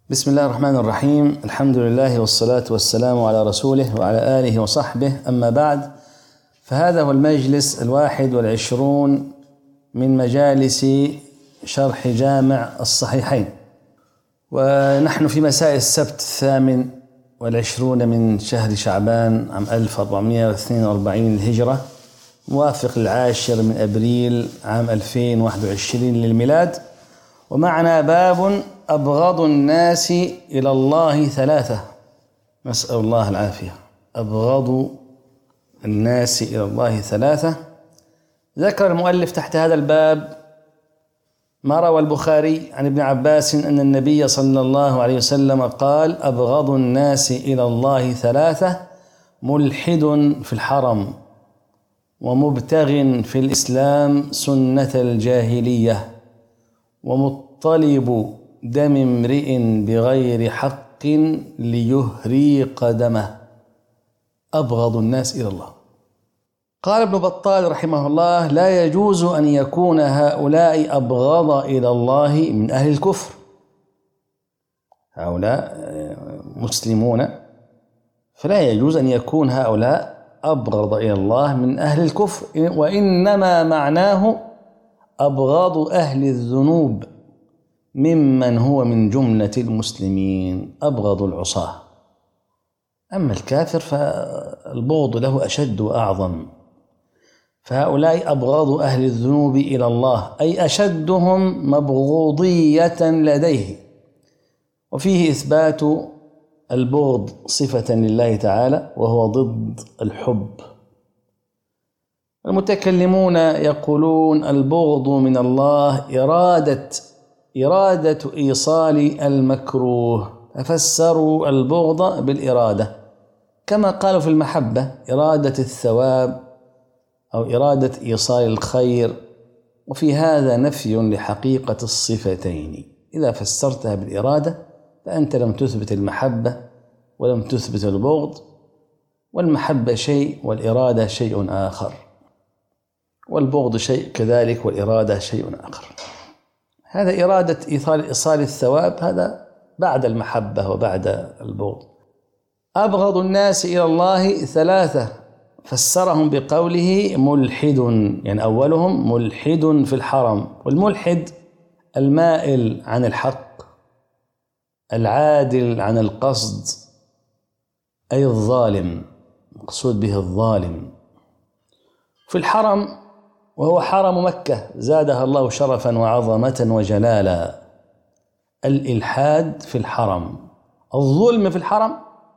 بسم الله الرحمن الرحيم. الحمد لله والصلاة والسلام على رسوله وعلى آله وصحبه، أما بعد، فهذا هو المجلس 21 من مجالس شرح جامع الصحيحين، ونحن في مساء السبت 28 من شهر شعبان عام 1442 الهجرة، موافق 10 من أبريل عام 2021 للميلاد. ومعنا باب أبغض الناس إلى الله ثلاثة، نسأل الله العافية. أبغض الناس إلى الله ثلاثة. ذكر المؤلف تحت هذا الباب ما روى البخاري عن ابن عباس أن النبي صلى الله عليه وسلم قال: أبغض الناس إلى الله ثلاثة: ملحد في الحرم، ومبتغ في الإسلام سنة الجاهلية، ومطلب دم امرئ بغير حق ليهريق دمه. أبغض الناس إلى الله. قال ابن بطال رحمه الله: لا يجوز أن يكون هؤلاء أبغض إلى الله من أهل الكفر. هؤلاء مسلمون، فلا يجوز أن يكون هؤلاء أبغض إلى الله من أهل الكفر، وإنما معناه أبغض أهل الذنوب ممن هو من جملة المسلمين، أبغض العصاة. أما الكافر فالبغض له أشد وأعظم. فهؤلاء أبغض أهل الذنوب إلى الله، أي أشدهم مبغوضية لديه. وفيه إثبات البغض صفة لله تعالى، وهو ضد الحب. المتكلمون يقولون البغض من الله إرادة إيصال المكروه، ففسروا البغض بالإرادة، كما قالوا في المحبة إرادة الثواب أو إرادة إيصال الخير. وفي هذا نفي لحقيقة الصفتين. إذا فسرتها بالإرادة فأنت لم تثبت المحبة ولم تثبت البغض، والمحبة شيء والإرادة شيء آخر، والبغض شيء كذلك والإرادة شيء آخر. هذا إرادة إيصال الثواب، هذا بعد المحبة وبعد البغض. أبغض الناس إلى الله ثلاثة، فسرهم بقوله ملحد، يعني أولهم ملحد في الحرم. والملحد المائل عن الحق، العادل عن القصد، أي الظالم، مقصود به الظالم. في الحرم، وهو حرم مكة زادها الله شرفا وعظمة وجلالا. الإلحاد في الحرم، الظلم في الحرم،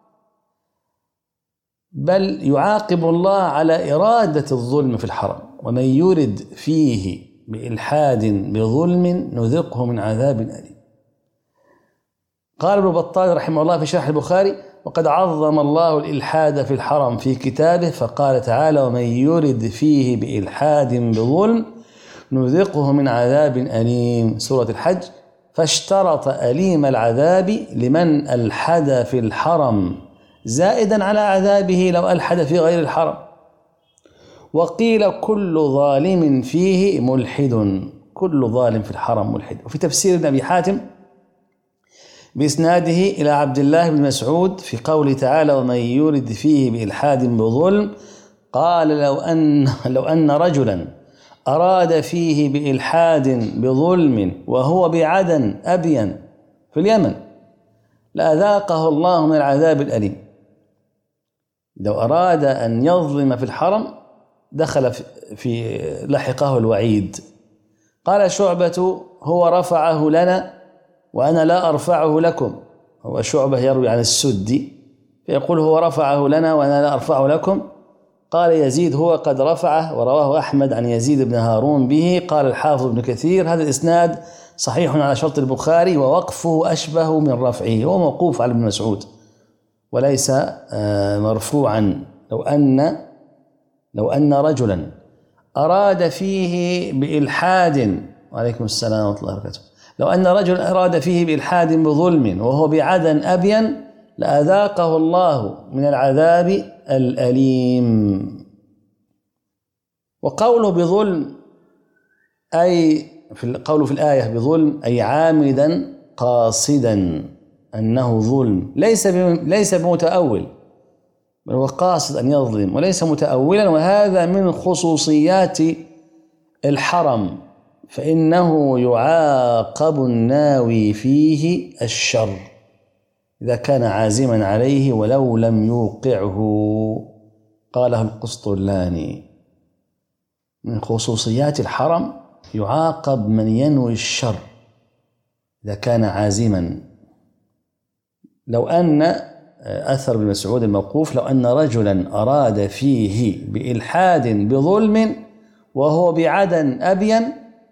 بل يعاقب الله على إرادة الظلم في الحرم: ومن يرد فيه بإلحاد بظلم نذقه من عذاب أليم. قال ابن بطال رحمه الله في شرح البخاري: وقد عظم الله الإلحاد في الحرم في كتابه، فقال تعالى: ومن يرد فيه بإلحاد بظلم نذقه من عذاب أليم، سورة الحج. فاشترط أليم العذاب لمن ألحد في الحرم، زائدا على عذابه لو ألحد في غير الحرم. وقيل كل ظالم فيه ملحد، كل ظالم في الحرم ملحد. وفي تفسير ابن أبي حاتم بإسناده إلى عبد الله بن مسعود في قوله تعالى: ومن يرد فيه بإلحاد بظلم، قال: لو أن رجلا أراد فيه بإلحاد بظلم وهو بعدن أبين في اليمن لأذاقه الله من العذاب الأليم. لو أراد أن يظلم في الحرم دخل في لحقه الوعيد. قال شعبة: هو رفعه لنا وأنا لا أرفعه لكم. هو شعبة يروي عن السدي فيقول: هو رفعه لنا وأنا لا أرفعه لكم. قال يزيد: هو قد رفعه، ورواه أحمد عن يزيد بن هارون به. قال الحافظ ابن كثير: هذا الإسناد صحيح على شرط البخاري، ووقفه أشبه من رفعه، هو موقوف على ابن مسعود وليس مرفوعا. لو أن رجلا أراد فيه بإلحاد، وعليكم السلام ورحمة الله وبركاته، لو أن رجلا أراد فيه بإلحاد بظلم وهو بعدن أبين لأذاقه الله من العذاب الأليم. وقوله بظلم أي قوله في الآية بظلم أي عامدا قاصدا، أنه ظلم، ليس بمتأول، بل هو قاصد أن يظلم وليس متأولا، وهذا من خصوصيات الحرم، فإنه يعاقب الناوي فيه الشر إذا كان عازما عليه ولو لم يوقعه. قاله القسطلاني: من خصوصيات الحرم يعاقب من ينوي الشر إذا كان عازما. لو أن أثر ابن مسعود الموقوف: لو أن رجلا أراد فيه بإلحاد بظلم وهو بعدن أبين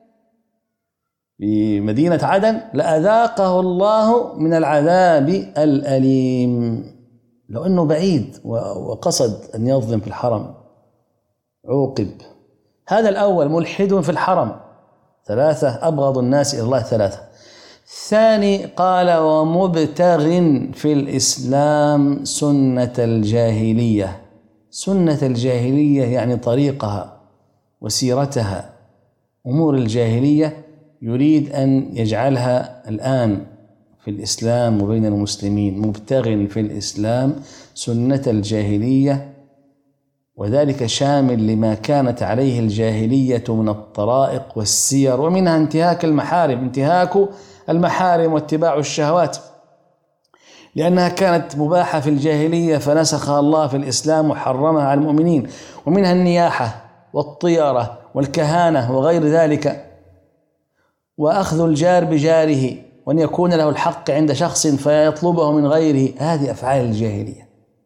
بمدينة عدن لأذاقه الله من العذاب الأليم. لو أنه بعيد وقصد أن يظلم في الحرم عوقب. هذا الأول ملحد في الحرم. 3 أبغض الناس إلى الله 3. الثاني قال: ومبتغ في الإسلام سنة الجاهلية. سنة الجاهلية يعني طريقها وسيرتها، أمور الجاهلية يريد أن يجعلها الآن في الإسلام وبين المسلمين. مبتغ في الإسلام سنة الجاهلية، وذلك شامل لما كانت عليه الجاهلية من الطرائق والسير، ومنها انتهاك المحارم واتباع الشهوات، لأنها كانت مباحة في الجاهلية فنسخها الله في الإسلام وحرمها على المؤمنين. ومنها النياحة والطيرة والكهانة وغير ذلك، وأخذ الجار بجاره، وأن يكون له الحق عند شخص فيطلبه من غيره. هذه أفعال الجاهلية،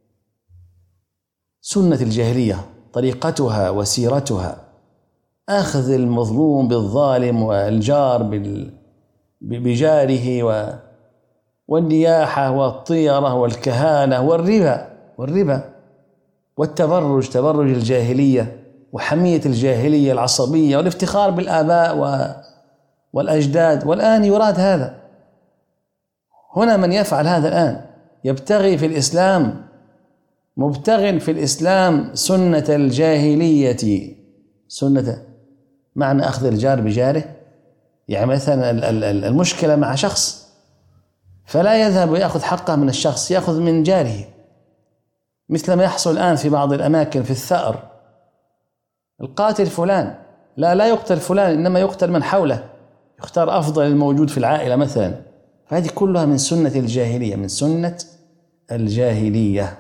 سنة الجاهلية، طريقتها وسيرتها، أخذ المظلوم بالظالم والجار بجاره، والنياحة والطيرة والكهانة والربا والتبرج، تبرج الجاهلية وحمية الجاهلية العصبية والافتخار بالآباء والأجداد. والآن يراد هذا. هنا من يفعل هذا الآن يبتغي في الإسلام، مبتغ في الإسلام سنة الجاهلية. سنة معنى أخذ الجار بجاره، يعني مثلا المشكلة مع شخص فلا يذهب ويأخذ حقه من الشخص، يأخذ من جاره، مثل ما يحصل الآن في بعض الأماكن في الثأر. القاتل فلان، لا يقتل فلان، إنما يقتل من حوله، يختار أفضل الموجود في العائلة مثلا. فهذه كلها من سنة الجاهلية، من سنة الجاهلية.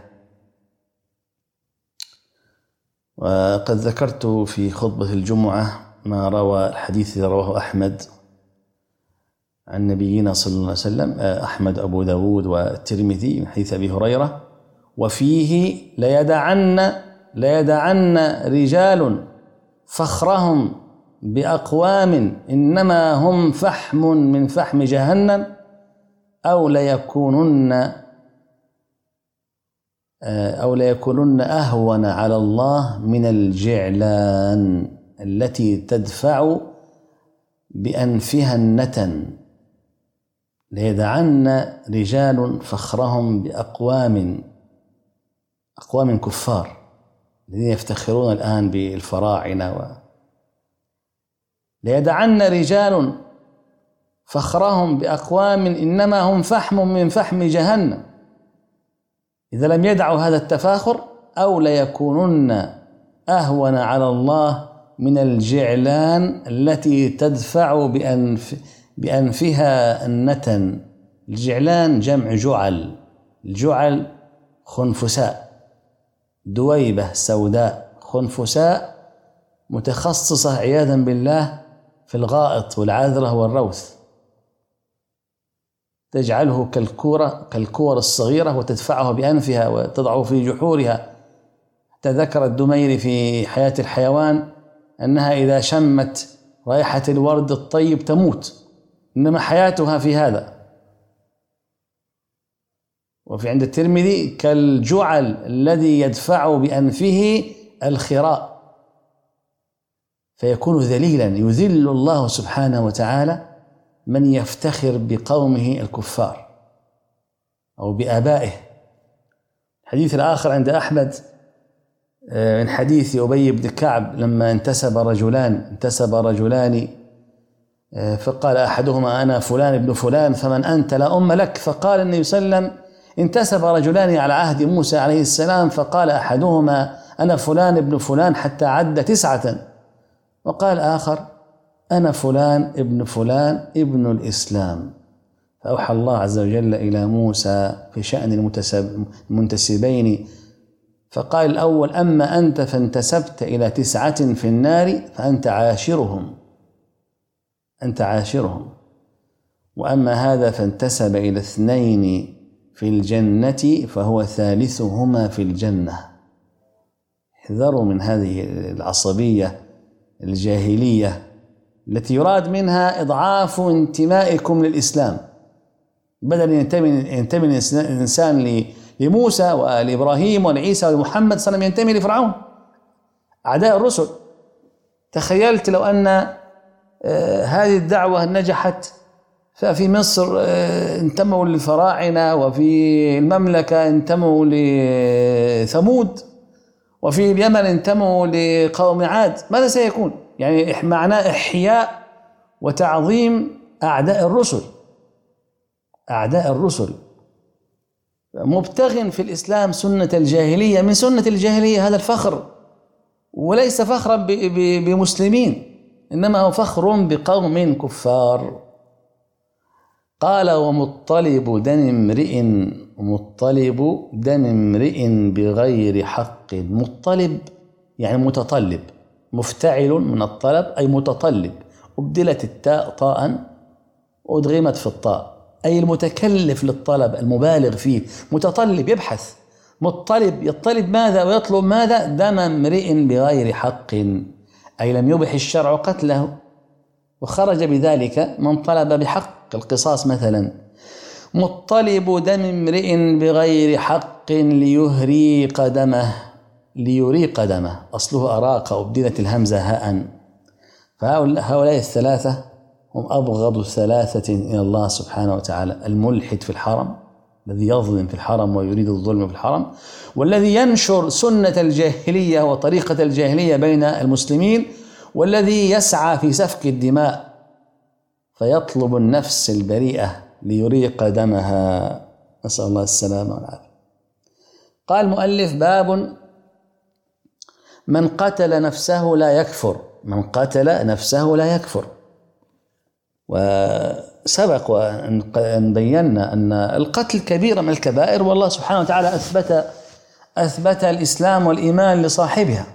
وقد ذكرت في خطبة الجمعة ما روى الحديث رواه أحمد عن نبينا صلى الله عليه وسلم، أحمد أبو داود والترمذي، من حديث أبي هريرة: وفيه ليدعن رجال فخرهم بأقوام إنما هم فحم من فحم جهنم أو ليكونن أهون على الله من الجعلان التي تدفع بأنفها النتن. ليدعن رجال فخرهم بأقوام كفار الذين يفتخرون الآن بالفراعنة. ليدعن رجال فخرهم بأقوام إنما هم فحم من فحم جهنم. إذا لم يدعوا هذا التفاخر أو ليكونن أهون على الله من الجعلان التي تدفع بأنفها النتن. الجعلان جمع جعل، الجعل خنفساء، دويبة سوداء، خنفساء متخصصة عياذا بالله في الغائط والعذرة والروث، تجعله كالكور الصغيرة وتدفعها بأنفها وتضعه في جحورها. تذكر الدميري في حياة الحيوان أنها إذا شمت رائحة الورد الطيب تموت، إنما حياتها في هذا. وفي عند الترمذي: كالجعل الذي يدفع بأنفه الخراء، فيكون ذليلا، يذل الله سبحانه وتعالى من يفتخر بقومه الكفار أو بآبائه. الحديث الآخر عند أحمد من حديث أبي بن كعب لما انتسب رجلان فقال أحدهما أنا فلان ابن فلان فمن أنت لا أم لك. فقال النبي صلى الله عليه وسلم انتسب رجلان على عهد موسى عليه السلام فقال أحدهما أنا فلان ابن فلان حتى عد 9، وقال آخر أنا فلان ابن فلان ابن الإسلام. فأوحى الله عز وجل إلى موسى في شأن المنتسبين فقال الأول أما أنت فانتسبت إلى 9 في النار فأنت عاشرهم، أنت عاشرهم، وأما هذا فانتسب إلى 2 في الجنة فهو ثالثهما في الجنة. احذروا من هذه العصبية الجاهلية التي يراد منها إضعاف انتمائكم للإسلام، بدل ينتمي الإنسان لموسى ولإبراهيم ولعيسى ولمحمد صلى الله عليه وسلم ينتمي لفرعون أعداء الرسل. تخيلت لو أن هذه الدعوة نجحت، ففي مصر انتموا للفراعنة، وفي المملكة انتموا لثمود، وفي اليمن انتموا لقوم عاد، ماذا سيكون؟ يعني معناه إحياء وتعظيم أعداء الرسل، أعداء الرسل. مبتغ في الإسلام سنة الجاهلية، من سنة الجاهلية هذا الفخر، وليس فخرا بمسلمين، إنما هو فخر بقوم كفار. قال ومطلب دم امرئ بغير حق. مطلب يعني متطلب، مفتعل من الطلب أي متطلب، أبدلت التاء طاء وأدغمت في الطاء، أي المتكلف للطلب المبالغ فيه، متطلب يبحث، مطلب يطلب ماذا ويطلب ماذا؟ دم امرئ بغير حق، أي لم يبح الشرع قتله، وخرج بذلك من طلب بحق القصاص مثلا. مطلب دم امرئ بغير حق ليهري قدمه، أصله أراق أبدلت الهمزة هاء. فهؤلاء الثلاثة هم أبغض 3 إلى الله سبحانه وتعالى: الملحد في الحرم الذي يظلم في الحرم ويريد الظلم في الحرم، والذي ينشر سنة الجاهلية وطريقة الجاهلية بين المسلمين، والذي يسعى في سفك الدماء فيطلب النفس البريئة ليريق دمها، نسأل الله السلامة والعافية. قال المؤلف: باب من قتل نفسه لا يكفر. من قتل نفسه لا يكفر. وسبق وأن بينا أن القتل كبيرة من الكبائر، والله سبحانه وتعالى أثبت الإسلام والإيمان لصاحبها.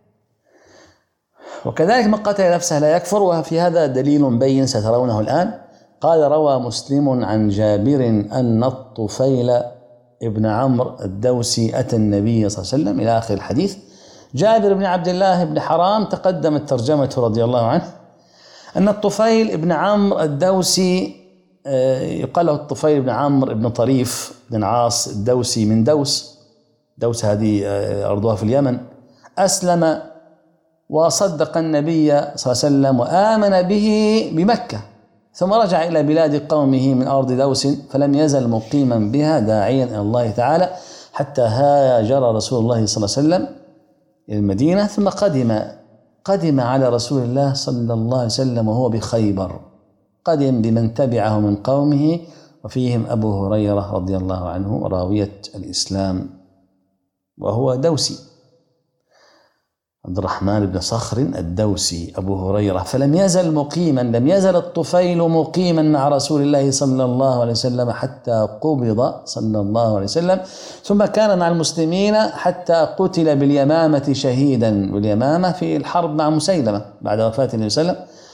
وكذلك من قتل نفسه لا يكفر، وفي هذا دليل بين سترونه الآن. قال: روى مسلم عن جابر أن الطفيل ابن عمرو الدوسي أتى النبي صلى الله عليه وسلم إلى آخر الحديث. جابر بن عبد الله بن حرام تقدمت ترجمته رضي الله عنه. أن الطفيل ابن عمرو الدوسي، يقال له الطفيل ابن عمرو ابن طريف بن عاص الدوسي من دوس هذه أرضها في اليمن، أسلم وصدق النبي صلى الله عليه وسلم وآمن به بمكة، ثم رجع إلى بلاد قومه من أرض دوس، فلم يزل مقيما بها داعيا إلى الله تعالى حتى هاجر رسول الله صلى الله عليه وسلم إلى المدينة، ثم قدم على رسول الله صلى الله عليه وسلم وهو بخيبر. قدم بمن تبعه من قومه، وفيهم أبو هريرة رضي الله عنه راوية الإسلام، وهو دوسي، عبد الرحمن بن صخر الدوسي أبو هريرة. فلم يزل مقيما، لم يزل الطفيل مقيما مع رسول الله صلى الله عليه وسلم حتى قبض صلى الله عليه وسلم، ثم كان مع المسلمين حتى قتل باليمامة شهيدا، باليمامة في الحرب مع مسيلمة بعد وفاة النبي صلى الله عليه وسلم.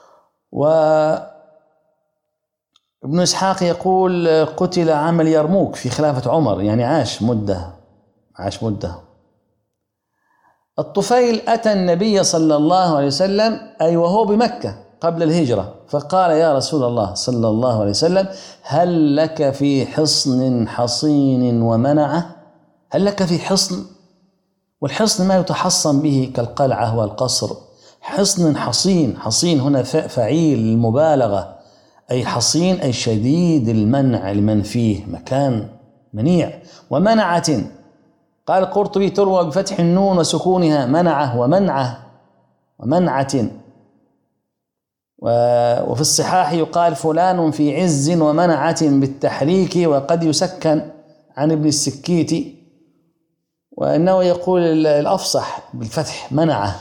وابن إسحاق يقول قتل عام اليرموك في خلافة عمر، يعني عاش مدة. الطفيل أتى النبي صلى الله عليه وسلم أي وهو بمكة قبل الهجرة، فقال: يا رسول الله صلى الله عليه وسلم، هل لك في حصن حصين ومنعه؟ هل لك في حصن؟ والحصن ما يتحصن به كالقلعة والقصر. حصن حصين هنا فعيل المبالغة، أي حصين أي شديد المنع لمن فيه، مكان منيع. ومنعة، قال القرطبي تروى بفتح النون وسكونها منعه ومنعة. وفي الصحاح يقال فلان في عز ومنعة بالتحريك، وقد يسكن عن ابن السكيت، وإنه يقول الأفصح بالفتح منعة،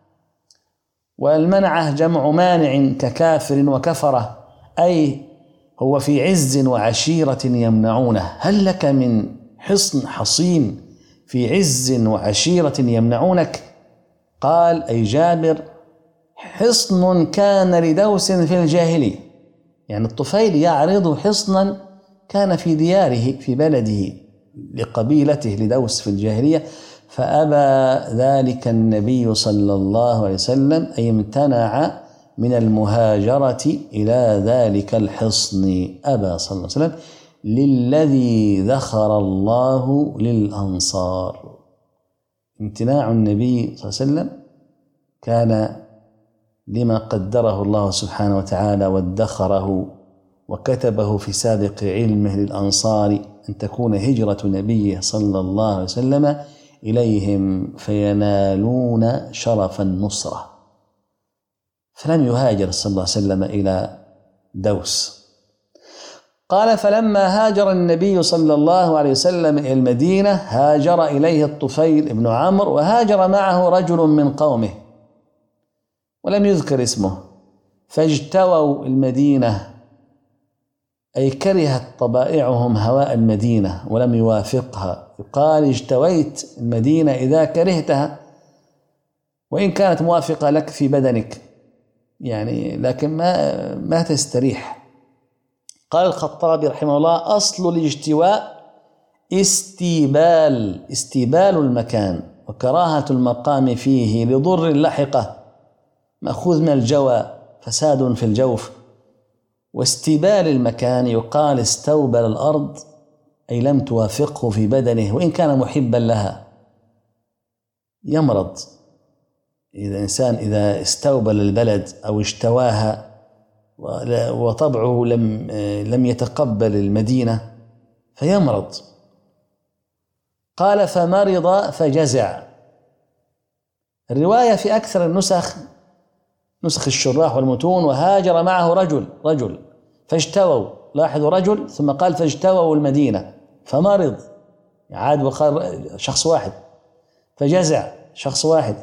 والمنعة جمع مانع ككافر وكفرة، أي هو في عز وعشيرة يمنعونه. هل لك من حصين في عز وعشيرة يمنعونك؟ قال أي جابر حصن كان لدوس في الجاهلية، يعني الطفيل يعرض حصنا كان في دياره في بلده لقبيلته لدوس في الجاهلية، فأبى ذلك النبي صلى الله عليه وسلم، أي امتنع من المهاجرة إلى ذلك الحصن، أبى صلى الله عليه وسلم للذي ذخر الله للأنصار. امتناع النبي صلى الله عليه وسلم كان لما قدره الله سبحانه وتعالى وادخره وكتبه في سابق علمه للأنصار أن تكون هجرة نبيه صلى الله عليه وسلم إليهم فينالون شرف النصرة، فلم يهاجر صلى الله عليه وسلم إلى دوس. قال فلما هاجر النبي صلى الله عليه وسلم إلى المدينة هاجر إليه الطفيل بن عمرو، وهاجر معه رجل من قومه ولم يذكر اسمه، فاجتووا المدينة، أي كرهت طبائعهم هواء المدينة ولم يوافقها. يقال اجتويت المدينة إذا كرهتها وإن كانت موافقة لك في بدنك، يعني لكن ما تستريح. قال الخطابي رحمه الله أصل الاجتواء استيبال المكان وكراهة المقام فيه لضر لحقه، مأخوذ من الجوى فساد في الجوف. واستيبال المكان يقال استوبل الأرض، أي لم توافقه في بدنه وإن كان محبا لها. يمرض إذا إنسان إذا استوبل البلد أو اشتواها وطبعه لم يتقبل المدينة فيمرض. قال فمرض فجزع. الرواية في أكثر النسخ، نسخ الشراح والمتون، وهاجر معه رجل فاجتووا، لاحظوا رجل ثم قال فاجتووا المدينة، فمرض عاد وقال شخص واحد، فجزع شخص واحد،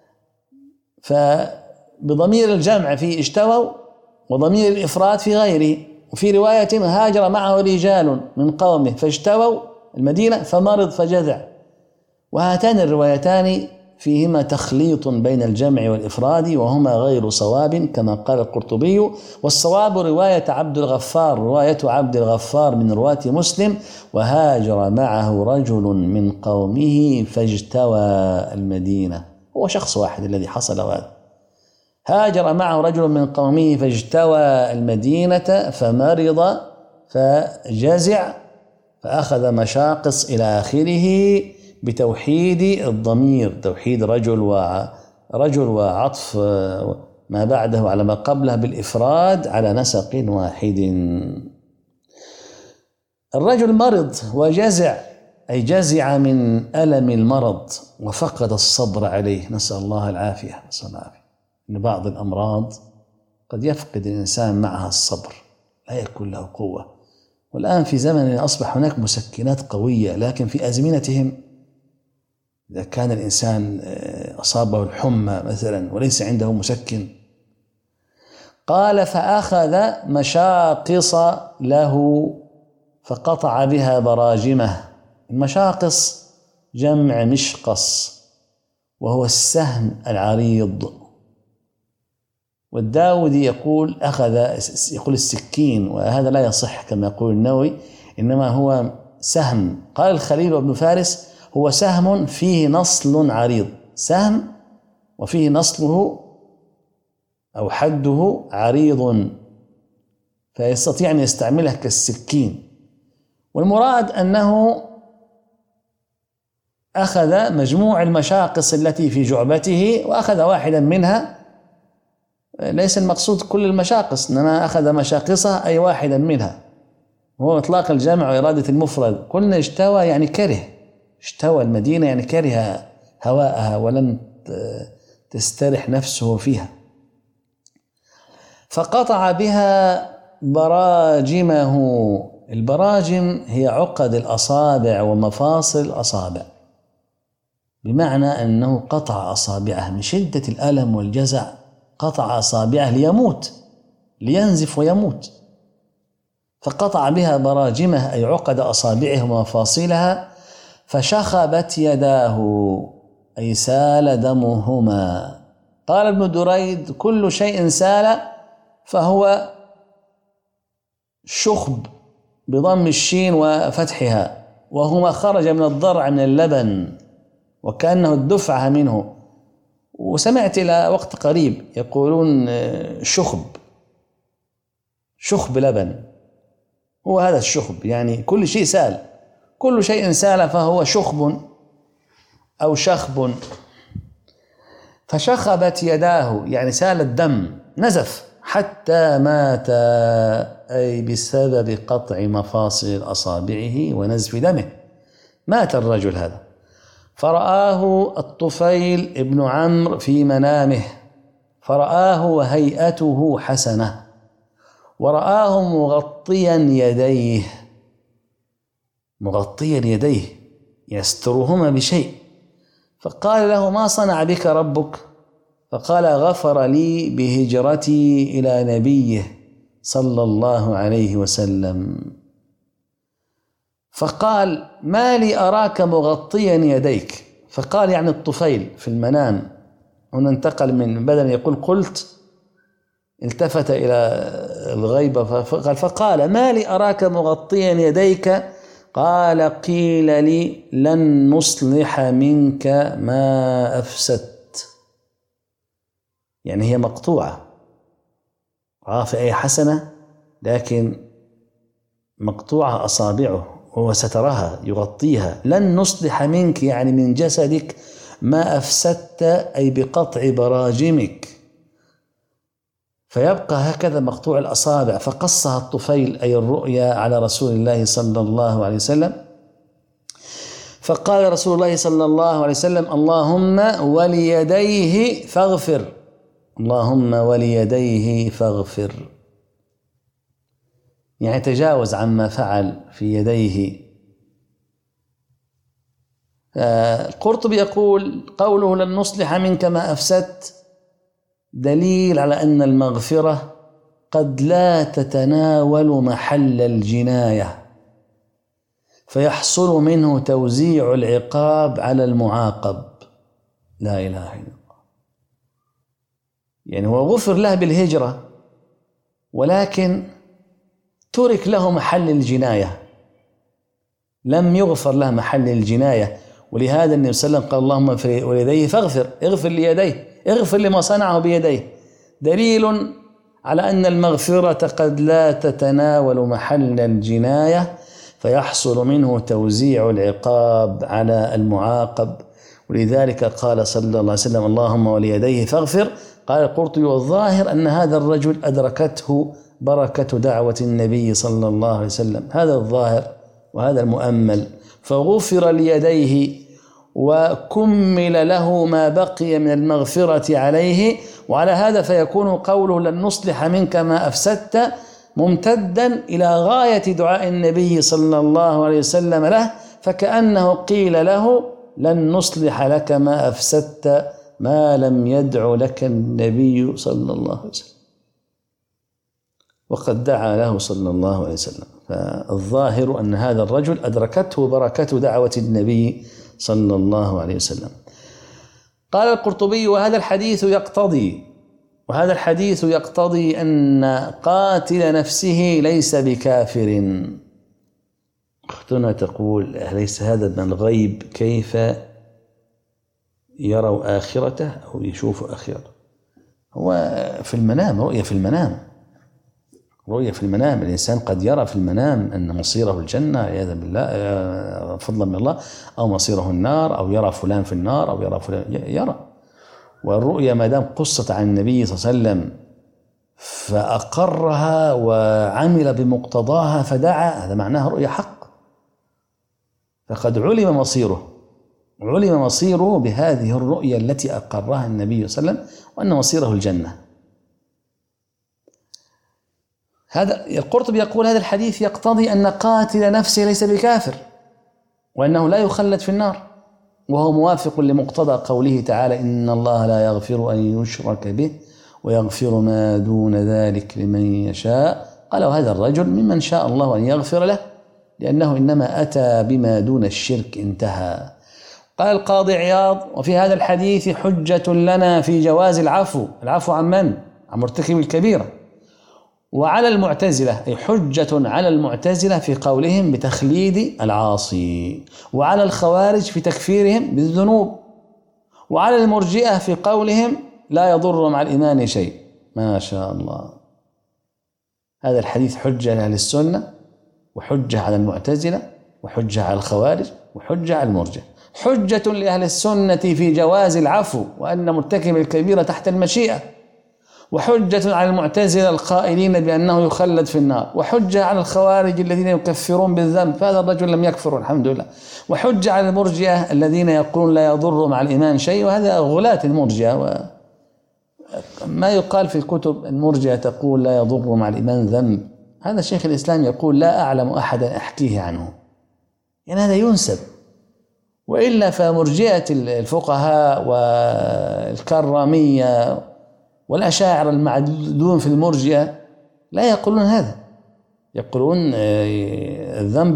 فبضمير الجمع في اجتووا وضمير الإفراد في غيره. وفي رواية هاجر معه رجال من قومه فاجتووا المدينة فمرض فجزع. وهاتان الروايتان فيهما تخليط بين الجمع والإفراد وهما غير صواب كما قال القرطبي، والصواب رواية عبد الغفار من رواة مسلم وهاجر معه رجل من قومه فاجتوى المدينة. هو شخص واحد الذي حصل هذا، هاجر معه رجل من قومه فاجتوى المدينة فمرض فجزع فأخذ مشاقص إلى آخره بتوحيد الضمير، توحيد رجل وعطف ما بعده على ما قبله بالإفراد على نسق واحد. الرجل مرض وجزع، أي جزع من ألم المرض وفقد الصبر عليه، نسأل الله العافية. إن بعض الأمراض قد يفقد الإنسان معها الصبر، لا يكون له قوة. والآن في زمن أصبح هناك مسكنات قوية، لكن في أزمنتهم إذا كان الإنسان أصابه الحمى مثلا وليس عنده مسكن، قال فأخذ مشاقص له فقطع بها براجمه. المشاقص جمع مشقص وهو السهم العريض. والداودي يقول يقول السكين، وهذا لا يصح كما يقول النووي، إنما هو سهم. قال الخليل بن فارس هو سهم فيه نصل عريض، سهم وفيه نصله أو حده عريض فيستطيع أن يستعمله كالسكين. والمراد أنه أخذ مجموع المشاقص التي في جعبته وأخذ واحدا منها، ليس المقصود كل المشاقص، إنما أخذ مشاقصها أي واحدا منها، هو إطلاق الجمع وإرادة المفرد. قلنا اجتوى يعني كره، اجتوى المدينة يعني كره هواءها ولم تسترح نفسه فيها. فقطع بها براجمه. البراجم هي عقد الأصابع ومفاصل الأصابع، بمعنى أنه قطع أصابعه من شدة الألم والجزع، قطع أصابعه ليموت، لينزف ويموت. فقطع بها براجمه أي عقد أصابعه ومفاصلها، فشخبت يداه أي سال دمهما. قال ابن دريد: كل شيء سال فهو شخب بضم الشين وفتحها، وهو ما خرج من الضرع من اللبن وكأنه الدفعة منه. وسمعت إلى وقت قريب يقولون شخب لبن، هو هذا الشخب، يعني كل شيء سال، كل شيء سال فهو شخب أو شخب. فشخبت يداه يعني سال الدم، نزف حتى مات، أي بسبب قطع مفاصل أصابعه ونزف دمه مات الرجل هذا. فرآه الطفيل ابن عمرو في منامه، فرآه وهيئته حسنة، ورآه مغطيا يديه يسترهما بشيء. فقال له: ما صنع بك ربك؟ فقال: غفر لي بهجرتي إلى نبيه صلى الله عليه وسلم. فقال: ما لي أراك مغطيا يديك؟ فقال يعني الطفيل في المنام، هنا انتقل من بدل يقول قلت التفت إلى الغيبة فقال: ما لي أراك مغطيا يديك؟ قال: قيل لي لن نصلح منك ما أفسدت. يعني هي مقطوعة، في أي حسنة لكن مقطوعة أصابعه وهو سترها يغطيها. لن نصلح منك يعني من جسدك ما أفسدت، أي بقطع براجمك، فيبقى هكذا مقطوع الأصابع. فقصها الطفيل أي الرؤيا على رسول الله صلى الله عليه وسلم. فقال رسول الله صلى الله عليه وسلم: اللهم وليديه فاغفر، اللهم وليديه فاغفر، يعني تجاوز عما فعل في يديه. القرطبي يقول: قوله لن نصلح منك ما أفسدت دليل على أن المغفرة قد لا تتناول محل الجناية، فيحصل منه توزيع العقاب على المعاقب. لا إله إلا الله. يعني هو غفر له بالهجرة، ولكن ترك له محل الجناية، لم يغفر له محل الجناية. ولهذا النبي صلى الله عليه وسلم قال: اللهم وليديه فاغفر، اغفر ليديه، اغفر لما صنعه بيديه. دليل على أن المغفرة قد لا تتناول محل الجناية، فيحصل منه توزيع العقاب على المعاقب. ولذلك قال صلى الله عليه وسلم: اللهم وليديه فاغفر. قال القرطبي: والظاهر أن هذا الرجل أدركته بركة دعوة النبي صلى الله عليه وسلم، هذا الظاهر وهذا المؤمل، فغفر ليديه وكمل له ما بقي من المغفرة عليه. وعلى هذا فيكون قوله لن نصلح منك ما أفسدت ممتدا إلى غاية دعاء النبي صلى الله عليه وسلم له، فكأنه قيل له لن نصلح لك ما أفسدت ما لم يدع لك النبي صلى الله عليه وسلم، وقد دعا له صلى الله عليه وسلم. فالظاهر أن هذا الرجل أدركته بركة دعوة النبي صلى الله عليه وسلم. قال القرطبي: وهذا الحديث يقتضي أن قاتل نفسه ليس بكافر. أختنا تقول: أليس هذا من الغيب؟ كيف يروا آخرته أو يشوفوا آخرته؟ هو في المنام، رؤية في المنام. الإنسان قد يرى في المنام أن مصيره الجنة عياذا بالله، فضلا من الله، أو مصيره النار، أو يرى فلان في النار، أو يرى فلان يرى. والرؤيا ما دام قصت عن النبي صلى الله عليه وسلم فأقرها وعمل بمقتضاها فدعا، هذا معناه رؤيا حق، فقد علم مصيره بهذه الرؤيا التي أقرها النبي صلى الله عليه وسلم، وأن مصيره الجنة. هذا القرطبي يقول هذا الحديث يقتضي أن قاتل نفسه ليس بكافر وأنه لا يخلد في النار، وهو موافق لمقتضى قوله تعالى إن الله لا يغفر أن يشرك به ويغفر ما دون ذلك لمن يشاء. قال وهذا الرجل ممن شاء الله أن يغفر له لأنه إنما أتى بما دون الشرك، انتهى. قال القاضي عياض وفي هذا الحديث حجة لنا في جواز العفو عن من؟ عن مرتكب الكبيرة، وعلى المعتزلة، أي حجة على المعتزلة في قولهم بتخليد العاصي، وعلى الخوارج في تكفيرهم بالذنوب، وعلى المرجئة في قولهم لا يضر مع الإيمان شيء. ما شاء الله، هذا الحديث حجة لأهل السنة، وحجة على المعتزلة، وحجة على الخوارج، وحجة على المرجئة. حجة لأهل السنة في جواز العفو وأن مرتكب الكبيرة تحت المشيئة، وحجة على المعتزلة القائلين بأنه يخلد في النار، وحجة على الخوارج الذين يكفرون بالذنب فهذا الرجل لم يكفر الحمد لله، وحجة على المرجئة الذين يقولون لا يضر مع الإيمان شيء، وهذا غلاة المرجئة. وما يقال في الكتب المرجئة تقول لا يضر مع الإيمان ذنب، هذا شيخ الإسلام يقول لا أعلم أحدا أحكيه عنه، يعني هذا ينسب. وإلا فمرجئة الفقهاء والكرامية والأشاعرة المعدودون في المرجئة لا يقولون هذا، يقولون الذنب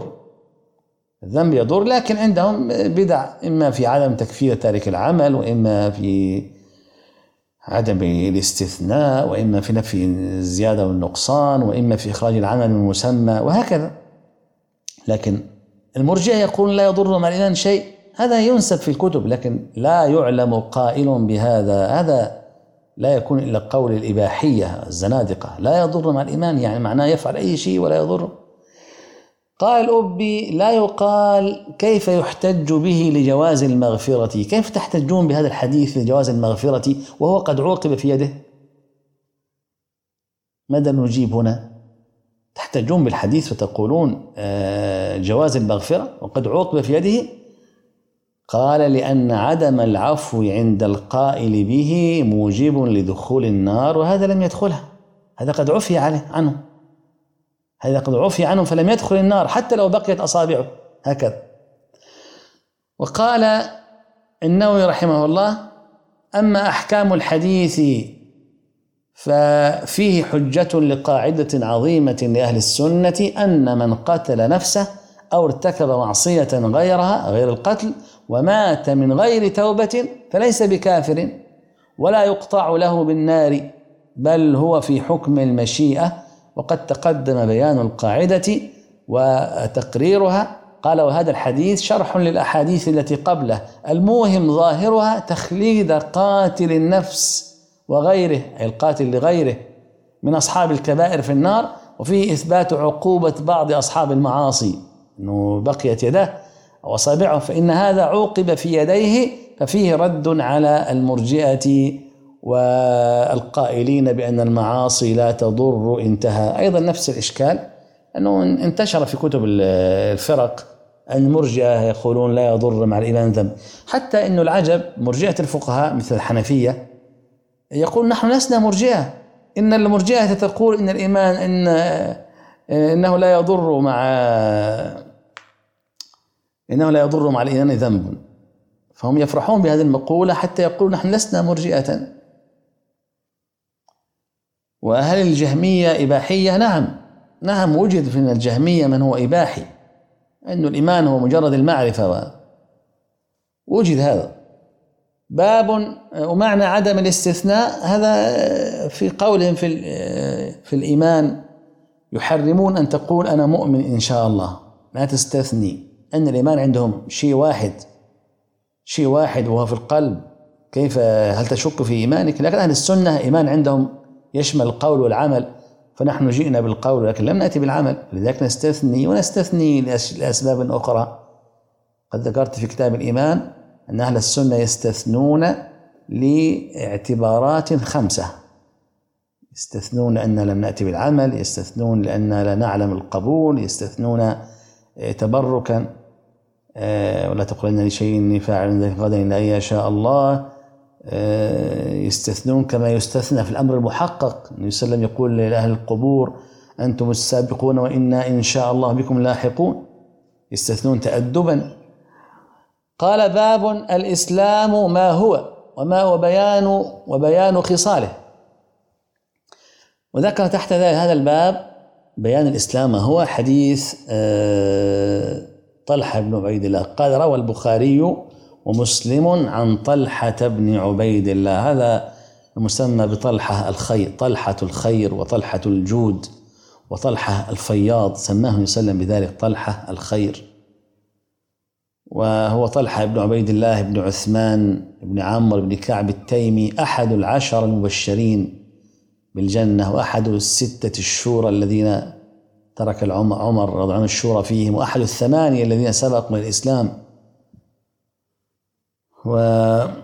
يضر، لكن عندهم بدع، إما في عدم تكفير تارك العمل، وإما في عدم الاستثناء، وإما في نفي الزيادة والنقصان، وإما في إخراج العمل من مسمى، وهكذا. لكن المرجئة يقولون لا يضر مع الإيمان شيء، هذا ينسب في الكتب لكن لا يعلم قائل بهذا، هذا لا يكون إلا قول الإباحية الزنادقة، لا يضر مع الإيمان يعني معناه يفعل أي شيء ولا يضر. قال الأبي لا يقال كيف يحتج به لجواز المغفرة، كيف تحتجون بهذا الحديث لجواز المغفرة وهو قد عوقب في يده؟ ماذا نجيب هنا؟ تحتجون بالحديث وتقولون جواز المغفرة وقد عوقب في يده؟ قال لأن عدم العفو عند القائل به موجب لدخول النار، وهذا لم يدخلها، هذا قد عفي عنه، هذا قد عفي عنه فلم يدخل النار حتى لو بقيت أصابعه هكذا. وقال النووي رحمه الله أما أحكام الحديث ففيه حجة لقاعدة عظيمة لأهل السنة أن من قتل نفسه أو ارتكب معصية غيرها غير القتل ومات من غير توبة فليس بكافر ولا يقطع له بالنار، بل هو في حكم المشيئة، وقد تقدم بيان القاعدة وتقريرها. قال وهذا الحديث شرح للأحاديث التي قبله، الموهم ظاهرها تخليد قاتل النفس وغيره، أي القاتل لغيره من أصحاب الكبائر في النار، وفيه إثبات عقوبة بعض أصحاب المعاصي أنه بقيت يده أو أصابعه، فإن هذا عوقب في يديه، ففيه رد على المرجئة والقائلين بأن المعاصي لا تضر، انتهى. أيضا نفس الإشكال أنه انتشر في كتب الفرق أن المرجئة يقولون لا يضر مع الإيمان ذنب، حتى أنه العجب مرجئة الفقهاء مثل الحنفية يقول نحن لسنا مرجئة، إن المرجئة تقول إن الإيمان إنه لا يضر مع الإيمان ذنب، فهم يفرحون بهذه المقولة حتى يقولون نحن لسنا مرجئة. وأهل الجهمية إباحية، نعم وجد في الجهمية من هو إباحي، أن الإيمان هو مجرد المعرفة، وجد هذا. باب ومعنى عدم الاستثناء، هذا في قولهم في الإيمان يحرمون أن تقول أنا مؤمن إن شاء الله، لا تستثني، أن الإيمان عندهم شيء واحد وهو في القلب، كيف هل تشك في إيمانك؟ لكن أهل السنة إيمان عندهم يشمل القول والعمل، فنحن جئنا بالقول لكن لم نأتي بالعمل، لذلك نستثني لأسباب أخرى. قد ذكرت في كتاب الإيمان أن أهل السنة يستثنون لاعتبارات 5، يستثنون لأن لم نأتي بالعمل، يستثنون لأن لا نعلم القبول، يستثنون تبركا ولا تقولن لشيء إني فاعل ذلك غدا إلا أن يشاء الله، يستثنون كما يستثنى في الأمر المحقق. النبي صلى الله عليه وسلم يقول لأهل القبور أنتم السابقون وإنا إن شاء الله بكم لاحقون، يستثنون تأدبا. قال: باب الإسلام ما هو وبيان خصاله. وذكر تحت هذا الباب بيان الإسلام ما هو حديث طلحة بن عبيد الله. قال: روى البخاري ومسلم عن طلحة بن عبيد الله. هذا المسمى بطلحة الخير، طلحة الخير وطلحة الجود وطلحة الفياض، سماه النبي صلى الله عليه وسلم بذلك طلحة الخير. وهو طلحة بن عبيد الله بن عثمان بن عمرو بن كعب التيمي، أحد 10 المبشرين بالجنة، وأحد 6 الشورى الذين ترك عمر رضي الله عنه الشورى فيهم، وأحد 8 الذين سبقوا الإسلام. وهنا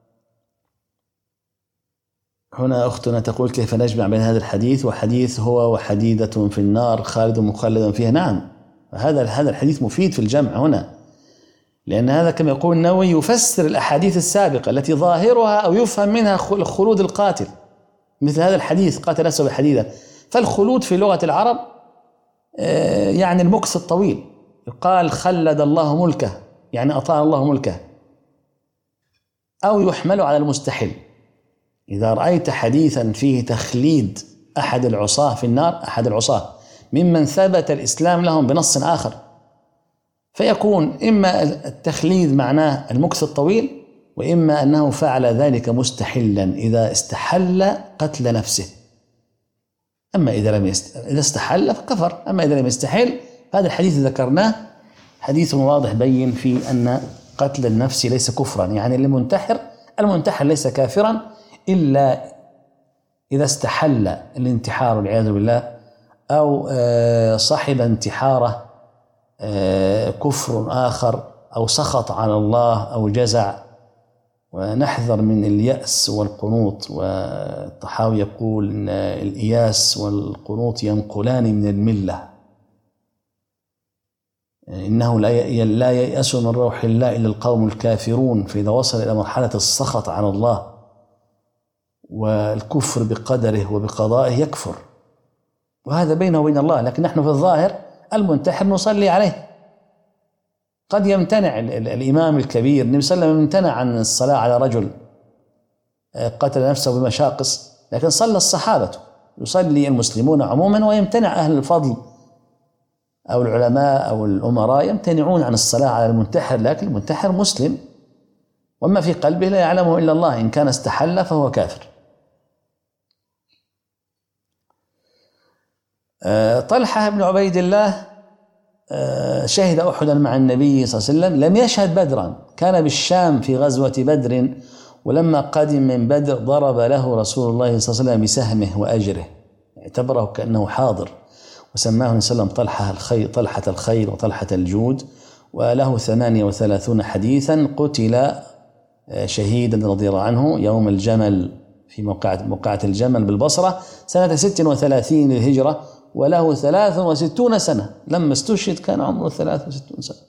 أختنا تقول: كيف نجمع بين هذا الحديث وحديث هو وحديدة في النار خالد مخلد فيها؟ نعم، هذا الحديث مفيد في الجمع هنا، لأن هذا كما يقول النووي يفسر الأحاديث السابقة التي ظاهرها أو يفهم منها خلود القاتل، مثل هذا الحديث قاتل نفسه بالحديدة. فالخلود في لغة العرب يعني المكث الطويل، يقال خلد الله ملكه، يعني أطال الله ملكه، أو يحمل على المستحيل. إذا رأيت حديثا فيه تخليد أحد العصاة في النار، أحد العصاة ممن ثبت الإسلام لهم بنص آخر، فيكون إما التخليد معناه المكث الطويل، وإما أنه فعل ذلك مستحلا إذا استحل قتل نفسه. أما إذا استحل فكفر، أما إذا لم يستحل. هذا الحديث ذكرناه حديث واضح بين في أن قتل النفس ليس كفرا، يعني المنتحر ليس كافرا إلا إذا استحل الانتحار والعياذ بالله، أو صاحب انتحاره كفر آخر، أو سخط على الله أو جزع. ونحذر من اليأس والقنوط، والطحاوي يقول إن الإياس والقنوط ينقلان من الملة، إنه لا ييأس من روح الله إلا القوم الكافرون. فإذا وصل إلى مرحلة السخط على الله والكفر بقدره وبقضائه يكفر، وهذا بينه وبين الله. لكن نحن في الظاهر المنتحر نصلي عليه. قد يمتنع الإمام الكبير، النبي صلى الله عليه وسلم امتنع عن الصلاة على رجل قتل نفسه بمشاقص، لكن صلى الصحابة، يصلي المسلمون عموما، ويمتنع أهل الفضل أو العلماء أو الأمراء يمتنعون عن الصلاة على المنتحر. لكن المنتحر مسلم، وما في قلبه لا يعلمه إلا الله، إن كان استحل فهو كافر. طلحة بن عبيد الله شهد أحدا مع النبي صلى الله عليه وسلم، لم يشهد بدرا، كان بالشام في غزوة بدر، ولما قدم من بدر ضرب له رسول الله صلى الله عليه وسلم بسهمه وأجره، اعتبره كأنه حاضر، وسماه النبي صلى الله عليه وسلم طلحة الخير وطلحة الجود. وله 38 حديثا. قتل شهيدا رضي الله عنه يوم الجمل في موقعة الجمل بالبصرة سنة 36 للهجرة، وله 63 سنة. لما استشهد كان عمره 63 سنة.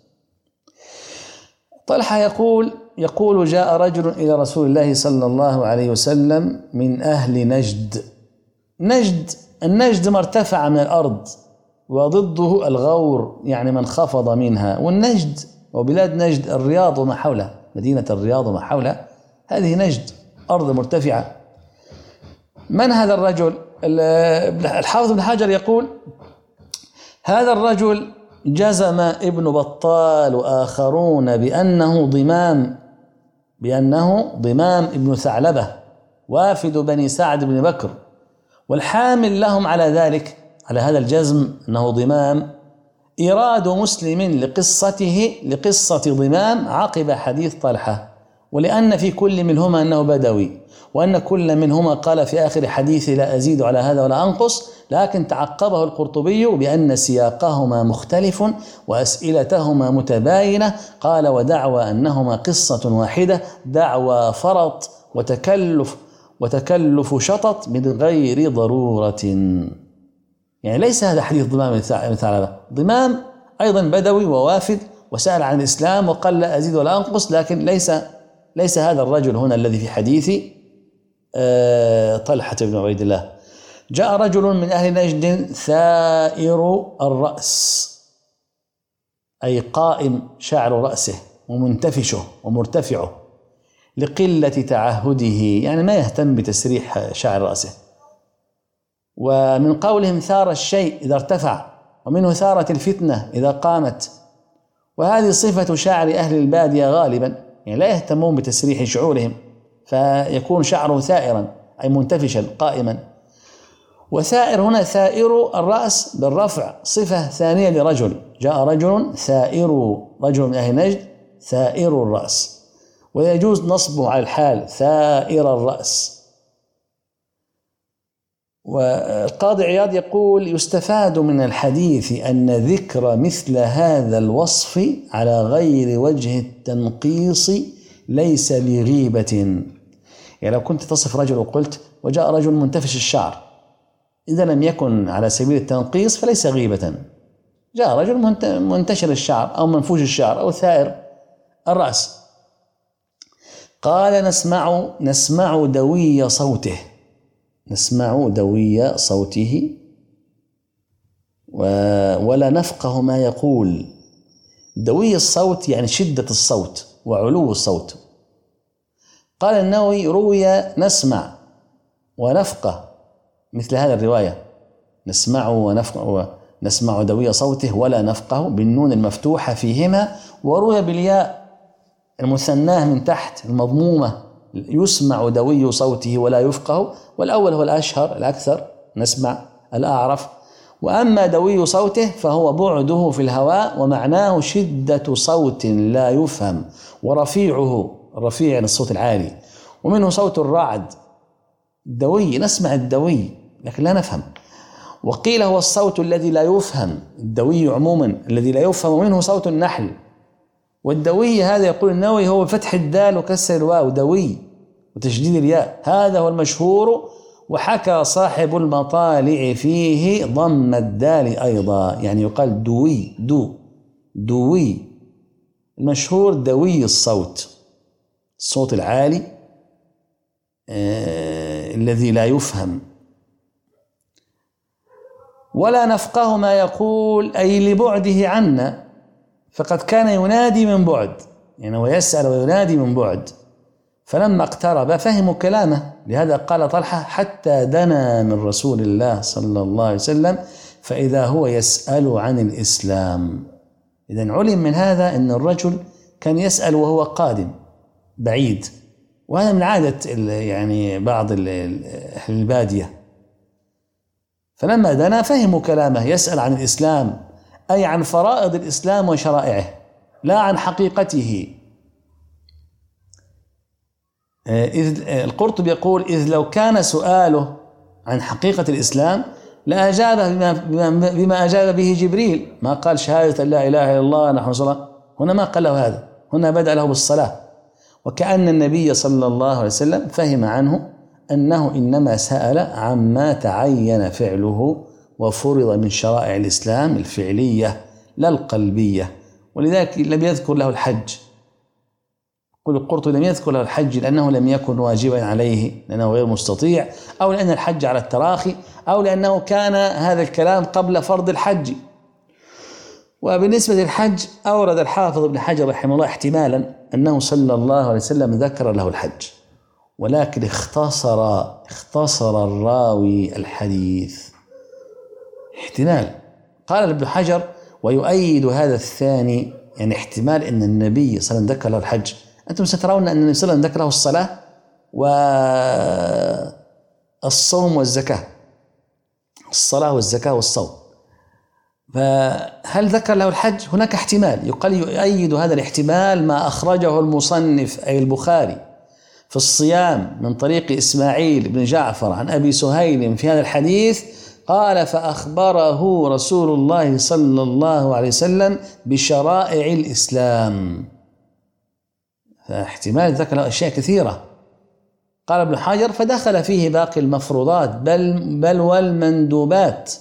طلحة يقول جاء رجل إلى رسول الله صلى الله عليه وسلم من أهل نجد. النجد ما ارتفع من الأرض، وضده الغور يعني من خفض منها. والنجد وبلاد نجد الرياض وما حولها، مدينة الرياض وما حولها، هذه نجد أرض مرتفعة. من هذا الرجل؟ الحافظ بن حجر يقول هذا الرجل جزم ابن بطال وآخرون بأنه ضمام ابن ثعلبة وافد بني سعد بن بكر، والحامل لهم على ذلك، على هذا الجزم أنه ضمام، إيراد مسلم لقصة ضمام عقب حديث طلحة، ولأن في كل منهما أنه بدوي، وأن كل منهما قال في آخر حديث لا أزيد على هذا ولا أنقص، لكن تعقبه القرطبي بأن سياقهما مختلف وأسئلتهما متباينة. قال ودعوى أنهما قصة واحدة، دعوى فرط وتكلف شطط من غير ضرورة. يعني ليس هذا حديث ضمام بن ثعلبة، ضمام أيضا بدوي ووافد وسأل عن الإسلام وقال لا أزيد ولا أنقص، لكن ليس ليس هذا الرجل هنا الذي في حديث طلحة بن عبيد الله. جاء رجل من أهل نجد ثائر الرأس، أي قائم شعر رأسه ومنتفشه ومرتفعه، لقلة تعهده، يعني ما يهتم بتسريح شعر رأسه. ومن قولهم ثار الشيء إذا ارتفع، ومنه ثارت الفتنة إذا قامت. وهذه صفة شعر أهل البادية غالبا، يعني لا يهتمون بتسريح شعورهم، فيكون شعره ثائرا أي منتفشا قائما. وثائر هنا ثائر الرأس بالرفع، صفة ثانية لرجل. جاء رجل ثائر، رجل من أهل نجد ثائر الرأس، ويجوز نصبه على الحال ثائر الرأس. والقاضي عياض يقول: يستفاد من الحديث أن ذكر مثل هذا الوصف على غير وجه التنقيص ليس بغيبة. يعني لو كنت تصف رجل وقلت وجاء رجل منتفش الشعر، إذا لم يكن على سبيل التنقيص فليس غيبة. جاء رجل منتشر الشعر أو منفوش الشعر أو ثائر الرأس. قال: نسمع دوي صوته، نسمع دوي صوته ولا نفقه ما يقول. دوي الصوت يعني شدة الصوت وعلو الصوت. قال النووي: روي نسمع ونفقه مثل هذا الرواية، نسمع دوي صوته ولا نفقه بالنون المفتوحة فيهما، وروي بالياء المثناه من تحت المضمومة، يسمع دوي صوته ولا يفقه، والأول هو الأشهر الأكثر، نسمع الأعرف. وأما دوي صوته فهو بعده في الهواء، ومعناه شدة صوت لا يفهم، ورفيعه، الرفيع يعني الصوت العالي، ومنه صوت الرعد. الدوي نسمع الدوي لكن لا نفهم. وقيل هو الصوت الذي لا يفهم، الدوي عموما الذي لا يفهم، منه صوت النحل. والدوي هذا يقول النووي هو فتح الدال وكسر الواو، دوي وتشديد الياء، هذا هو المشهور. وحكى صاحب المطالع فيه ضم الدال أيضا، يعني يقال دوي، دوي المشهور دوي الصوت، الصوت العالي الذي لا يفهم. ولا نفقه ما يقول أي لبعده عنا، فقد كان ينادي من بعد، يعني ويسأل وينادي من بعد، فلما اقترب فهموا كلامه. لهذا قال طلحة: حتى دنا من رسول الله صلى الله عليه وسلم فإذا هو يسأل عن الإسلام. إذن علم من هذا أن الرجل كان يسأل وهو قادم بعيد، وهذا من عادة يعني بعض البادية. فلما دنا فهموا كلامه، يسأل عن الإسلام أي عن فرائض الإسلام وشرائعه، لا عن حقيقته. القرطبي يقول: إذ لو كان سؤاله عن حقيقة الإسلام لأجابه بما أجاب به جبريل، ما قال شهادة لا إله إلا الله نحن صلاة، هنا ما قال له هذا، هنا بدأ له بالصلاة. وكأن النبي صلى الله عليه وسلم فهم عنه أنه إنما سأل عما تعين فعله وفرض من شرائع الإسلام الفعلية لا القلبية، ولذلك لم يذكر له الحج. يقول القرطبي: لم يذكر له الحج لأنه لم يكن واجبا عليه، لأنه غير مستطيع، أو لأن الحج على التراخي، أو لأنه كان هذا الكلام قبل فرض الحج. وبالنسبة للحج أورد الحافظ ابن حجر رحمه الله احتمالا أنه صلى الله عليه وسلم ذكر له الحج، ولكن اختصر الراوي الحديث، احتمال. قال ابن حجر: ويؤيد هذا الثاني، يعني احتمال أن النبي صلى الله عليه وسلم ذكر له الحج. أنتم سترون أن النبي صلى الله عليه وسلم ذكر له الصلاة والصوم والزكاة، الصلاة والزكاة والصوم، فهل ذكر له الحج؟ هناك احتمال. يقال يؤيد هذا الاحتمال ما أخرجه المصنف أي البخاري في الصيام من طريق إسماعيل بن جعفر عن أبي سهيل في هذا الحديث، قال: فأخبره رسول الله صلى الله عليه وسلم بشرائع الإسلام. فاحتمال ذكر له أشياء كثيرة. قال ابن حجر: فدخل فيه باقي المفروضات بل والمندوبات،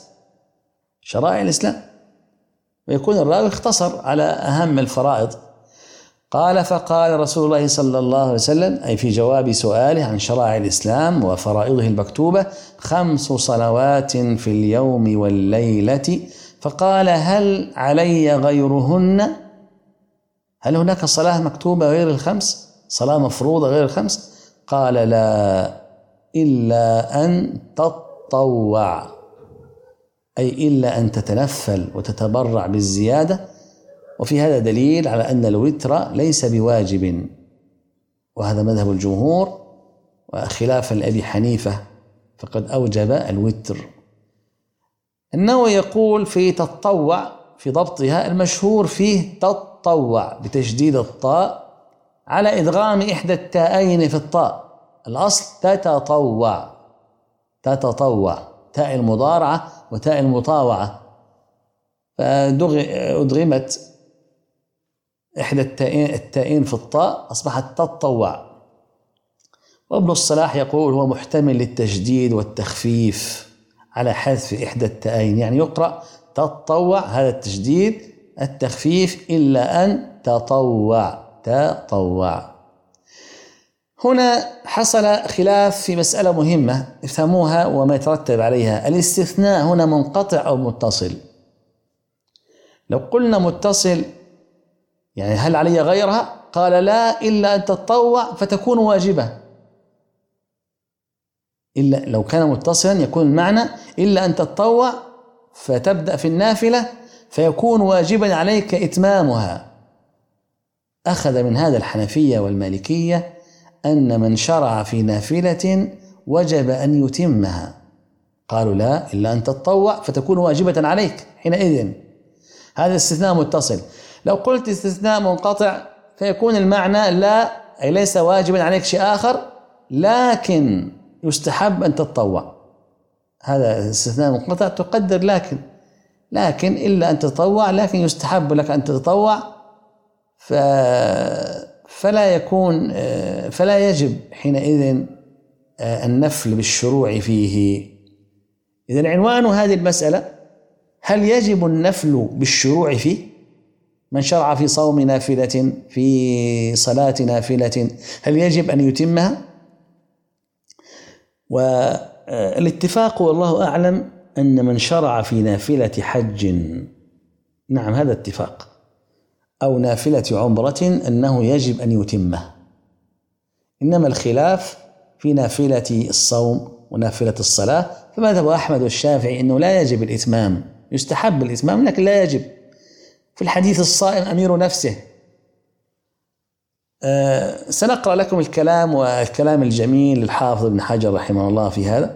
شرائع الإسلام، ويكون الراوي اختصر على أهم الفرائض. قال فقال رسول الله صلى الله عليه وسلم، أي في جواب سؤاله عن شرائع الإسلام وفرائضه المكتوبة: 5 صلوات في اليوم والليلة. فقال: هل علي غيرهن؟ هل هناك صلاة مكتوبة غير ال5؟ صلاة مفروضة غير ال5؟ قال: لا، إلا أن تتطوع، أي إلا أن تتنفل وتتبرع بالزيادة. وفي هذا دليل على أن الوتر ليس بواجب، وهذا مذهب الجمهور، وخلافا لأبي حنيفة فقد أوجب الوتر. النووي يقول في تطوع في ضبطها: المشهور فيه تطوع بتشديد الطاء على إدغام إحدى التاءين في الطاء، الأصل تتطوع، تاء المضارعة وتاء المطاوعة، فأدغمت إحدى التاءين في الطاء أصبحت تطوع. وابن الصلاح يقول هو محتمل للتشديد والتخفيف على حذف إحدى التاءين، يعني يقرأ تطوع، هذا التشديد، التخفيف إلا أن تطوع. هنا حصل خلاف في مسألة مهمة افهموها وما يترتب عليها. الاستثناء هنا منقطع أو متصل؟ لو قلنا متصل يعني هل علي غيرها؟ قال: لا، إلا أن تتطوع فتكون واجبة. إلا لو كان متصلا يكون المعنى إلا أن تتطوع فتبدأ في النافلة فيكون واجبا عليك إتمامها. أخذ من هذا الحنفية والمالكية أن من شرع في نافلة وجب أن يتمها، قالوا: لا، إلا أن تتطوع فتكون واجبة عليك حينئذ. هذا استثناء متصل. لو قلت استثناء منقطع فيكون المعنى لا، أي ليس واجبا عليك شيء آخر، لكن يستحب أن تتطوع. هذا استثناء منقطع تقدر لكن إلا أن تتطوع، لكن يستحب لك أن تتطوع، فلا يجب حينئذ النفل بالشروع فيه. إذن عنوان هذه المسألة: هل يجب النفل بالشروع فيه؟ من شرع في صوم نافلة، في صلاة نافلة، هل يجب أن يتمها؟ والاتفاق والله أعلم أن من شرع في نافلة حج، نعم هذا اتفاق، أو نافلة عمرة، أنه يجب أن يتمه. إنما الخلاف في نافلة الصوم ونافلة الصلاة، فمذهب أحمد والشافعي أنه لا يجب الإتمام، يستحب الإتمام لكن لا يجب. في الحديث الصائم أمير نفسه. سنقرأ لكم الكلام والكلام الجميل للحافظ ابن حجر رحمه الله في هذا.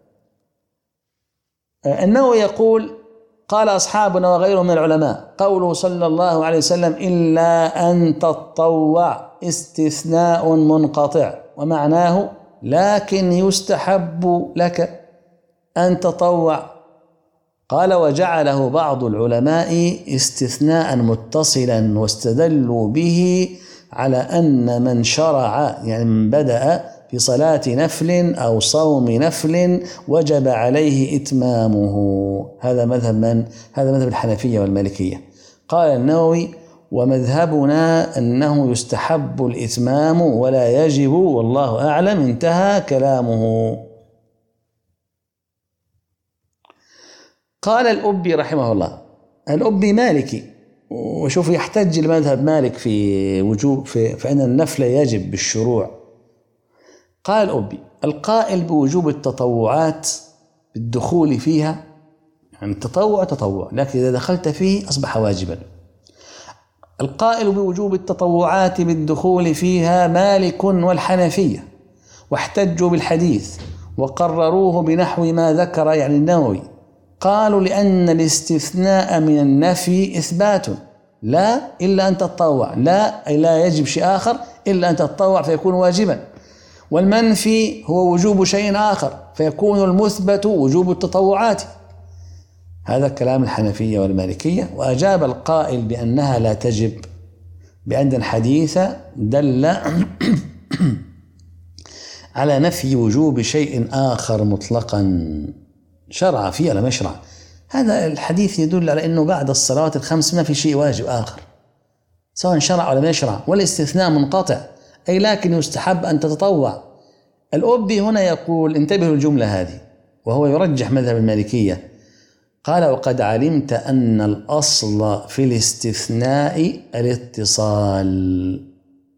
النووي يقول: قال أصحابنا وغيرهم من العلماء: قوله صلى الله عليه وسلم إلا أن تتطوع استثناء منقطع، ومعناه لكن يستحب لك أن تطوع. قال: وجعله بعض العلماء استثناء متصلا، واستدلوا به على أن من شرع يعني من بدأ في صلاة نفل أو صوم نفل وجب عليه إتمامه. هذا مذهب هذا مذهب الحنفية والمالكية. قال النووي: ومذهبنا أنه يستحب الإتمام ولا يجب، والله أعلم. انتهى كلامه. قال الأبي رحمه الله، الأبي مالكي، وشوف يحتج المذهب مالك في وجوب فإن النفل يجب بالشروع. قال الأبي: القائل بوجوب التطوعات بالدخول فيها، يعني تطوع، لكن إذا دخلت فيه أصبح واجبا. القائل بوجوب التطوعات بالدخول فيها مالك والحنفية، واحتجوا بالحديث وقرروه بنحو ما ذكر يعني النووي. قالوا: لأن الاستثناء من النفي إثبات، لا إلا أن تتطوع، لا أي لا يجب شيء آخر إلا أن تتطوع فيكون واجبا، والمنفي هو وجوب شيء آخر فيكون المثبت وجوب التطوعات. هذا كلام الحنفية والمالكية. وأجاب القائل بأنها لا تجب بأن الحديث دل على نفي وجوب شيء آخر مطلقا، شرع فيه لم يشرع. هذا الحديث يدل على أنه بعد الصلوات الخمس ما في شيء واجب آخر، سواء شرع ولا ما يشرع، والاستثناء منقطع، أي لكن يستحب أن تتطوع. الأبي هنا يقول، انتبهوا الجملة هذه، وهو يرجح مذهب المالكية، قال: وقد علمت أن الأصل في الاستثناء الاتصال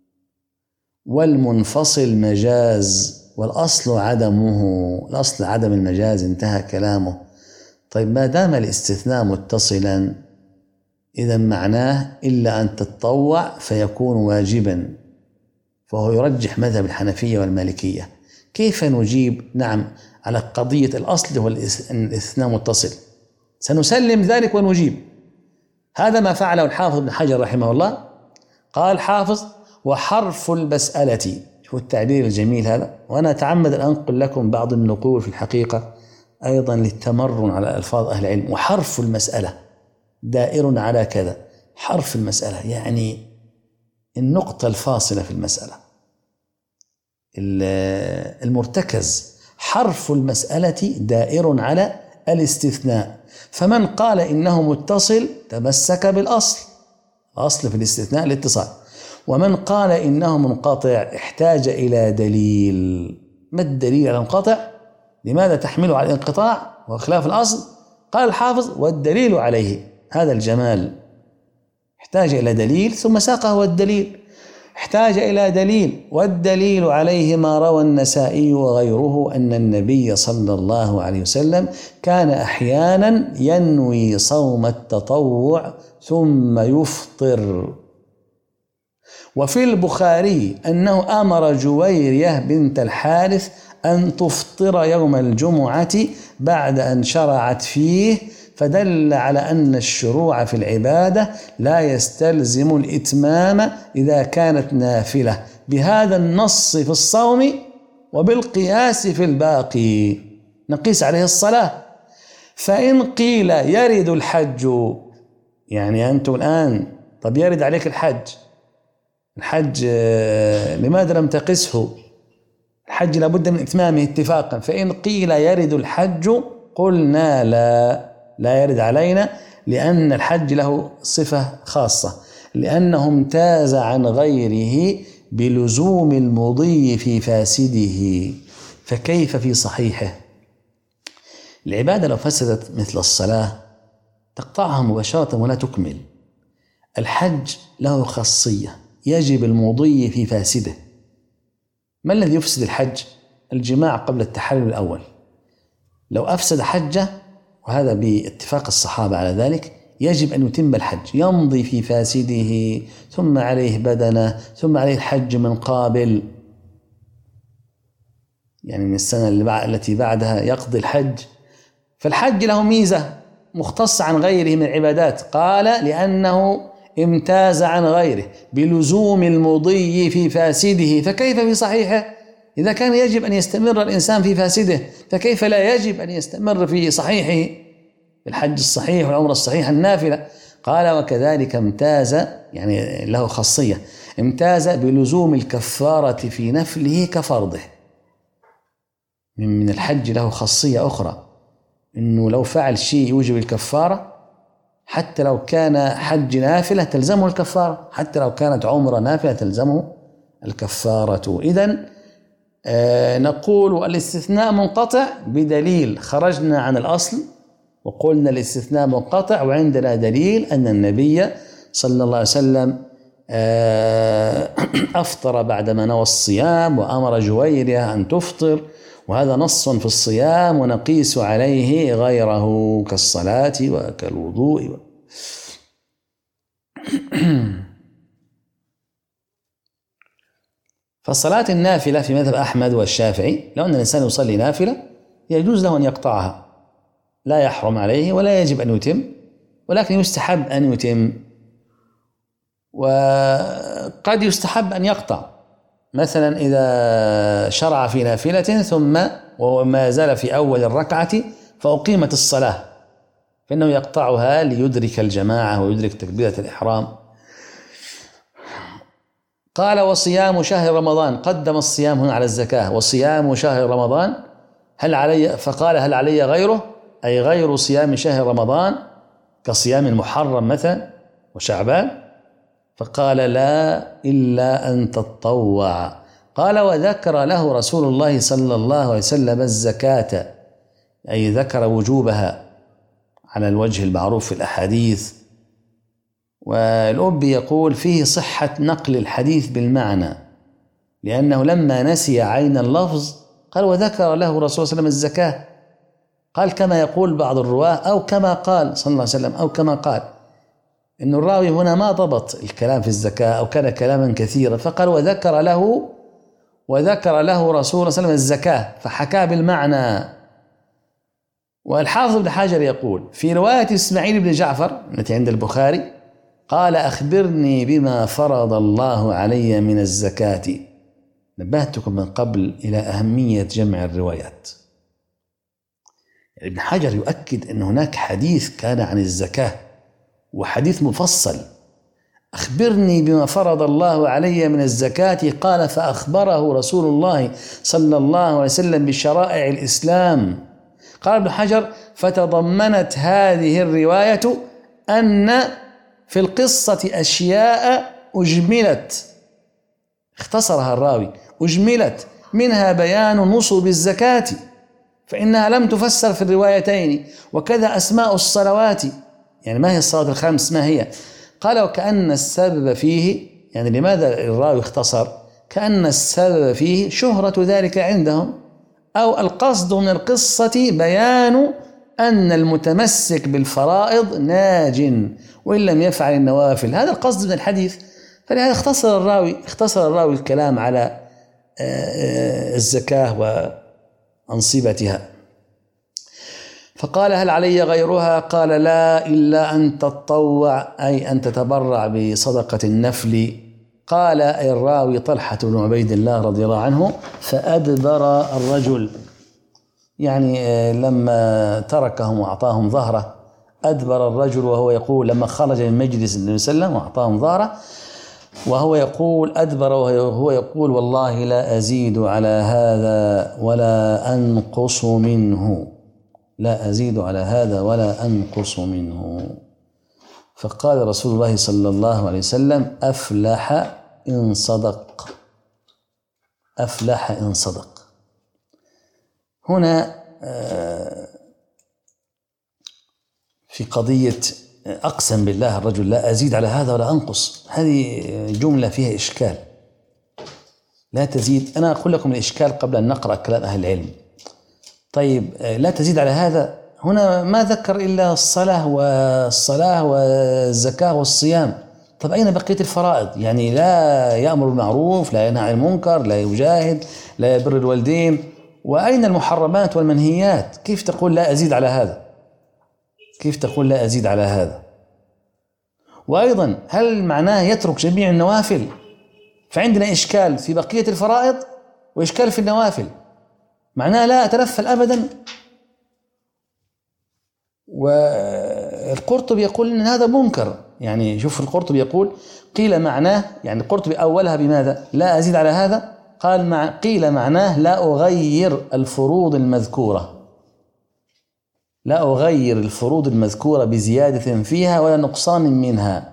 والمنفصل مجاز، والأصل عدمه، الأصل عدم المجاز، انتهى كلامه. طيب ما دام الاستثناء متصلا إذا معناه إلا أن تتطوع فيكون واجبا، فهو يرجح مذهب الحنفية والمالكية. كيف نجيب نعم على قضية الأصل هو الاستثناء متصل؟ سنسلم ذلك ونجيب. هذا ما فعله الحافظ ابن حجر رحمه الله. قال حافظ: وحرف المسألة، شوفوا التعبير الجميل هذا، وأنا أتعمد أن أنقل لكم بعض النقول في الحقيقة أيضا للتمرن على ألفاظ أهل العلم. وحرف المسألة دائر على كذا، حرف المسألة يعني النقطة الفاصلة في المسألة، المرتكز. حرف المسألة دائر على الاستثناء، فمن قال إنه متصل تمسك بالأصل، أصل في الاستثناء الاتصال، ومن قال إنه منقطع احتاج إلى دليل. ما الدليل على الانقطاع؟ لماذا تحمله على الانقطاع وخلاف الأصل؟ قال الحافظ: والدليل عليه، هذا الجمال، احتاج إلى دليل ثم ساقه والدليل، احتاج إلى دليل، والدليل عليه ما روى النسائي وغيره أن النبي صلى الله عليه وسلم كان أحيانا ينوي صوم التطوع ثم يفطر. وفي البخاري أنه أمر جويرية بنت الحارث أن تفطر يوم الجمعة بعد أن شرعت فيه، فدل على أن الشروع في العبادة لا يستلزم الإتمام إذا كانت نافلة، بهذا النص في الصوم وبالقياس في الباقي، نقيس عليه الصلاة. فإن قيل يرد الحج، يعني أنتم الآن طب يرد عليك الحج لماذا لم تقسه؟ الحج لابد من إتمامه اتفاقا. فإن قيل يرد الحج قلنا لا يرد علينا، لأن الحج له صفة خاصة، لأنه امتاز عن غيره بلزوم المضي في فاسده، فكيف في صحيحه؟ العبادة لو فسدت مثل الصلاة تقطعها مباشرة ولا تكمل. الحج له خاصية، يجب المضي في فاسده. ما الذي يفسد الحج؟ الجماع قبل التحلل الأول. لو أفسد حجه، وهذا باتفاق الصحابة على ذلك، يجب أن يتم الحج، يمضي في فاسده، ثم عليه بدنة، ثم عليه الحج من قابل، يعني من السنة التي بعدها يقضي الحج. فالحج له ميزة مختصة عن غيره من العبادات، قال لأنه امتاز عن غيره بلزوم المضي في فاسده، فكيف في صحيحه؟ إذا كان يجب أن يستمر الإنسان في فاسده فكيف لا يجب أن يستمر في صحيحه، الحج الصحيح والعمرة الصحيحة النافلة. قال وكذلك امتاز، يعني له خاصية، امتاز بلزوم الكفارة في نفله كفرضه. من الحج له خاصية أخرى، إنه لو فعل شيء يوجب الكفارة، حتى لو كان حج نافلة تلزمه الكفارة، حتى لو كانت عمرة نافلة تلزمه الكفارة. إذن نقول الاستثناء منقطع بدليل، خرجنا عن الأصل وقلنا الاستثناء منقطع، وعندنا دليل أن النبي صلى الله عليه وسلم أفطر بعدما نوى الصيام، وأمر جويرية أن تفطر، وهذا نص في الصيام، ونقيس عليه غيره كالصلاة وكالوضوء. فالصلاة النافلة في مذهب أحمد والشافعي، لو أن الإنسان يصلي نافلة يجوز له أن يقطعها، لا يحرم عليه ولا يجب أن يتم، ولكن يستحب أن يتم، وقد يستحب أن يقطع. مثلا إذا شرع في نافلة ثم وما زال في أول الركعة فأقيمت الصلاة، فإنه يقطعها ليدرك الجماعة ويدرك تكبيرة الإحرام. قال وصيام شهر رمضان، قدم الصيام هنا على الزكاة، وصيام شهر رمضان هل علي، فقال هل علي غيره، أي غير صيام شهر رمضان كصيام المحرم مثلا وشعبان، فقال لا إلا أن تطوع. قال وذكر له رسول الله صلى الله عليه وسلم الزكاة، أي ذكر وجوبها على الوجه المعروف في الأحاديث. والأبي يقول فيه صحة نقل الحديث بالمعنى، لأنه لما نسي عين اللفظ قال وذكر له رسول الله صلى الله عليه وسلم الزكاة، قال كما يقول بعض الرواة أو كما قال صلى الله عليه وسلم أو كما قال، إن الراوي هنا ما ضبط الكلام في الزكاة أو كان كلاما كثيرا، فقال وذكر له رسول الله صلى الله عليه وسلم الزكاة، فحكى بالمعنى. والحافظ ابن حجر يقول في رواية إسماعيل بن جعفر التي عند البخاري قال أخبرني بما فرض الله علي من الزكاة. نبهتكم من قبل إلى أهمية جمع الروايات. ابن حجر يؤكد أن هناك حديث كان عن الزكاة وحديث مفصل. أخبرني بما فرض الله علي من الزكاة، قال فأخبره رسول الله صلى الله عليه وسلم بشرائع الإسلام. قال ابن حجر فتضمنت هذه الرواية أن في القصة أشياء أجملت، اختصرها الراوي، أجملت منها بيان نصب الزكاة فإنها لم تفسر في الروايتين، وكذا أسماء الصلوات، يعني ما هي الصلاة الخمس ما هي؟ قال وكأن السبب فيه، يعني لماذا الراوي اختصر؟ كأن السبب فيه شهرة ذلك عندهم، أو القصد من القصة بيان أن المتمسك بالفرائض ناج وإن لم يفعل النوافل، هذا القصد من الحديث. فلهذا اختصر الراوي الكلام على الزكاة وأنصبتها. فقال هل علي غيرها؟ قال لا إلا أن تطوع، أي أن تتبرع بصدقة النفل. قال الراوي طلحة بن عبيد الله رضي الله عنه فأدبر الرجل، يعني لما تركهم وأعطاهم ظهره أدبر الرجل وهو يقول، لما خرج من مجلس النبي صلى الله عليه وسلم وأعطاهم ظهره وهو يقول أدبر وهو يقول والله لا أزيد على هذا ولا أنقص منه، لا أزيد على هذا ولا أنقص منه. فقال رسول الله صلى الله عليه وسلم أفلح إن صدق، أفلح إن صدق. هنا في قضية أقسم بالله الرجل لا أزيد على هذا ولا أنقص، هذه جملة فيها إشكال، لا تزيد. أنا أقول لكم الإشكال قبل أن نقرأ كلام أهل العلم. طيب لا تزيد على هذا، هنا ما ذكر إلا الصلاة والزكاة والصيام. طب أين بقية الفرائض؟ يعني لا يأمر بالمعروف، لا ينهى عن المنكر، لا يجاهد، لا يبر الوالدين، وأين المحرمات والمنهيات؟ كيف تقول لا أزيد على هذا؟ كيف تقول لا أزيد على هذا؟ وأيضا هل معناه يترك جميع النوافل؟ فعندنا إشكال في بقية الفرائض وإشكال في النوافل، معناه لا أتنفل أبدا. والقرطبي يقول إن هذا منكر، يعني شوف القرطبي يقول قيل معناه، يعني القرطبي أولها بماذا؟ لا أزيد على هذا، قال قيل معناه لا أغير الفروض المذكورة، لا أغير الفروض المذكورة بزيادة فيها ولا نقصان منها،